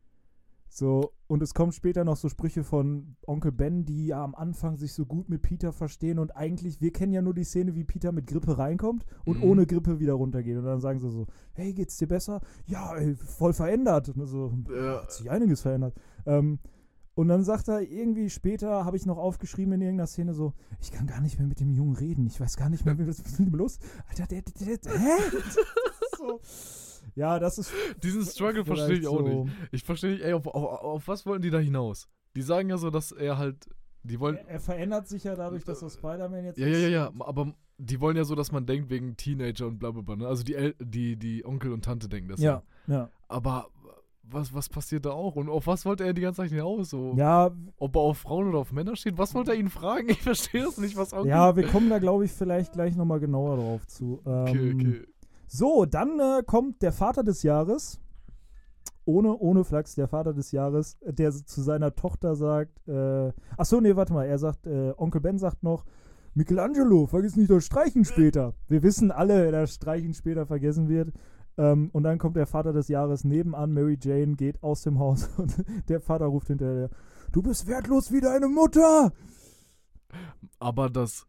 So, und es kommen später noch so Sprüche von Onkel Ben, die ja am Anfang sich so gut mit Peter verstehen und eigentlich, wir kennen ja nur die Szene, wie Peter mit Grippe reinkommt und ohne Grippe wieder runtergeht. Und dann sagen sie so, hey, geht's dir besser? Ja, ey, voll verändert. Und so, hat sich einiges verändert. Und dann sagt er irgendwie später, habe ich noch aufgeschrieben in irgendeiner Szene so, ich kann gar nicht mehr mit dem Jungen reden. Ich weiß gar nicht mehr, was ist denn los? Alter, hä? So. Ja, das ist. Diesen Struggle verstehe ich auch nicht. Ich verstehe nicht, ey, auf was wollen die da hinaus? Die sagen ja so, dass er halt. Er verändert sich ja dadurch, dass er Spider-Man jetzt ist. Ja, aber die wollen ja so, dass man denkt wegen Teenager und blablabla, ne? Also die Onkel und Tante denken das ja. Aber was passiert da auch? Und auf was wollte er die ganze Zeit hinaus? So? Ja. Ob er auf Frauen oder auf Männer steht? Was wollte er ihn fragen? Ich verstehe das nicht, was Onkel. Ja, wir kommen da, glaube ich, vielleicht gleich nochmal genauer drauf zu. Okay. So, dann kommt der Vater des Jahres, ohne Flachs, der Vater des Jahres, der zu seiner Tochter sagt, er sagt, Onkel Ben sagt noch, Michelangelo, vergiss nicht das Streichen später. Wir wissen alle, dass Streichen später vergessen wird. Und dann kommt der Vater des Jahres nebenan, Mary Jane geht aus dem Haus und der Vater ruft hinterher, du bist wertlos wie deine Mutter! Aber das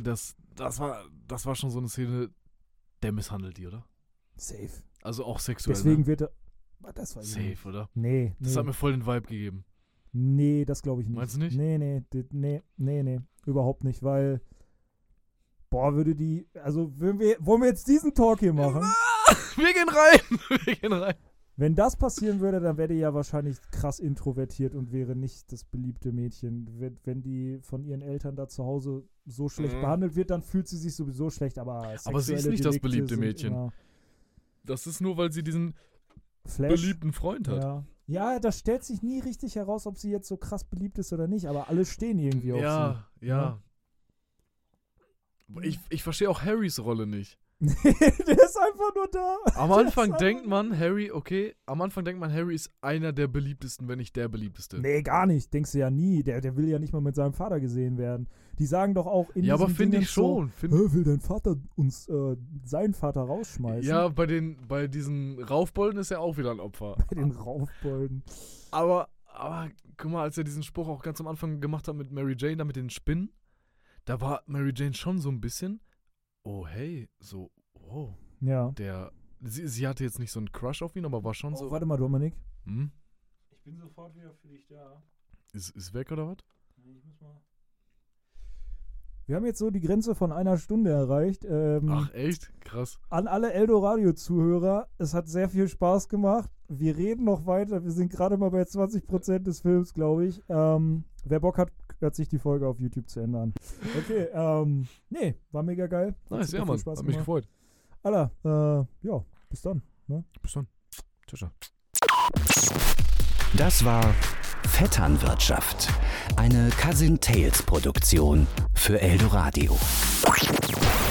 war schon so eine Szene, der misshandelt die, oder? Safe. Also auch sexuell. Deswegen wird er. Das war safe, oder? Nee. Das hat mir voll den Vibe gegeben. Nee, das glaube ich nicht. Meinst du nicht? Nee. Überhaupt nicht, weil wollen wir jetzt diesen Talk hier machen? Wir gehen rein. Wenn das passieren würde, dann wäre die ja wahrscheinlich krass introvertiert und wäre nicht das beliebte Mädchen. Wenn die von ihren Eltern da zu Hause so schlecht behandelt wird, dann fühlt sie sich sowieso schlecht. Aber sie ist nicht das beliebte Mädchen. Das ist nur, weil sie diesen beliebten Freund hat. Ja, das stellt sich nie richtig heraus, ob sie jetzt so krass beliebt ist oder nicht. Aber alle stehen irgendwie auf sie. Ja. Ich verstehe auch Harrys Rolle nicht. Der ist einfach nur da. Am Anfang denkt man, Harry ist einer der beliebtesten, wenn nicht der beliebteste. Nee, gar nicht. Denkst du ja nie. Der will ja nicht mal mit seinem Vater gesehen werden. Die sagen doch auch in Ja, aber finde ich schon. Will dein Vater uns seinen Vater rausschmeißen? Ja, bei diesen Raufbolden ist er auch wieder ein Opfer. Bei den Raufbolden. Aber guck mal, als er diesen Spruch auch ganz am Anfang gemacht hat mit Mary Jane, da mit den Spinnen, da war Mary Jane schon so ein bisschen Ja. Sie hatte jetzt nicht so einen Crush auf ihn, aber war schon so. Warte mal, Dominik. Ich bin sofort wieder für dich da. Ist weg oder was? Nee, ich muss mal. Wir haben jetzt so die Grenze von 1 Stunde erreicht. Ach, echt? Krass. An alle Eldoradio-Zuhörer, es hat sehr viel Spaß gemacht. Wir reden noch weiter. Wir sind gerade mal bei 20% des Films, glaube ich. Wer Bock hat, hört sich die Folge auf YouTube zu Ende an. Okay, war mega geil. Nice, ja, Mann. Hat mich gefreut. Alter, bis dann. Ne? Bis dann. Ciao. Das war Vetternwirtschaft, eine Cousin Tales Produktion für Eldoradio.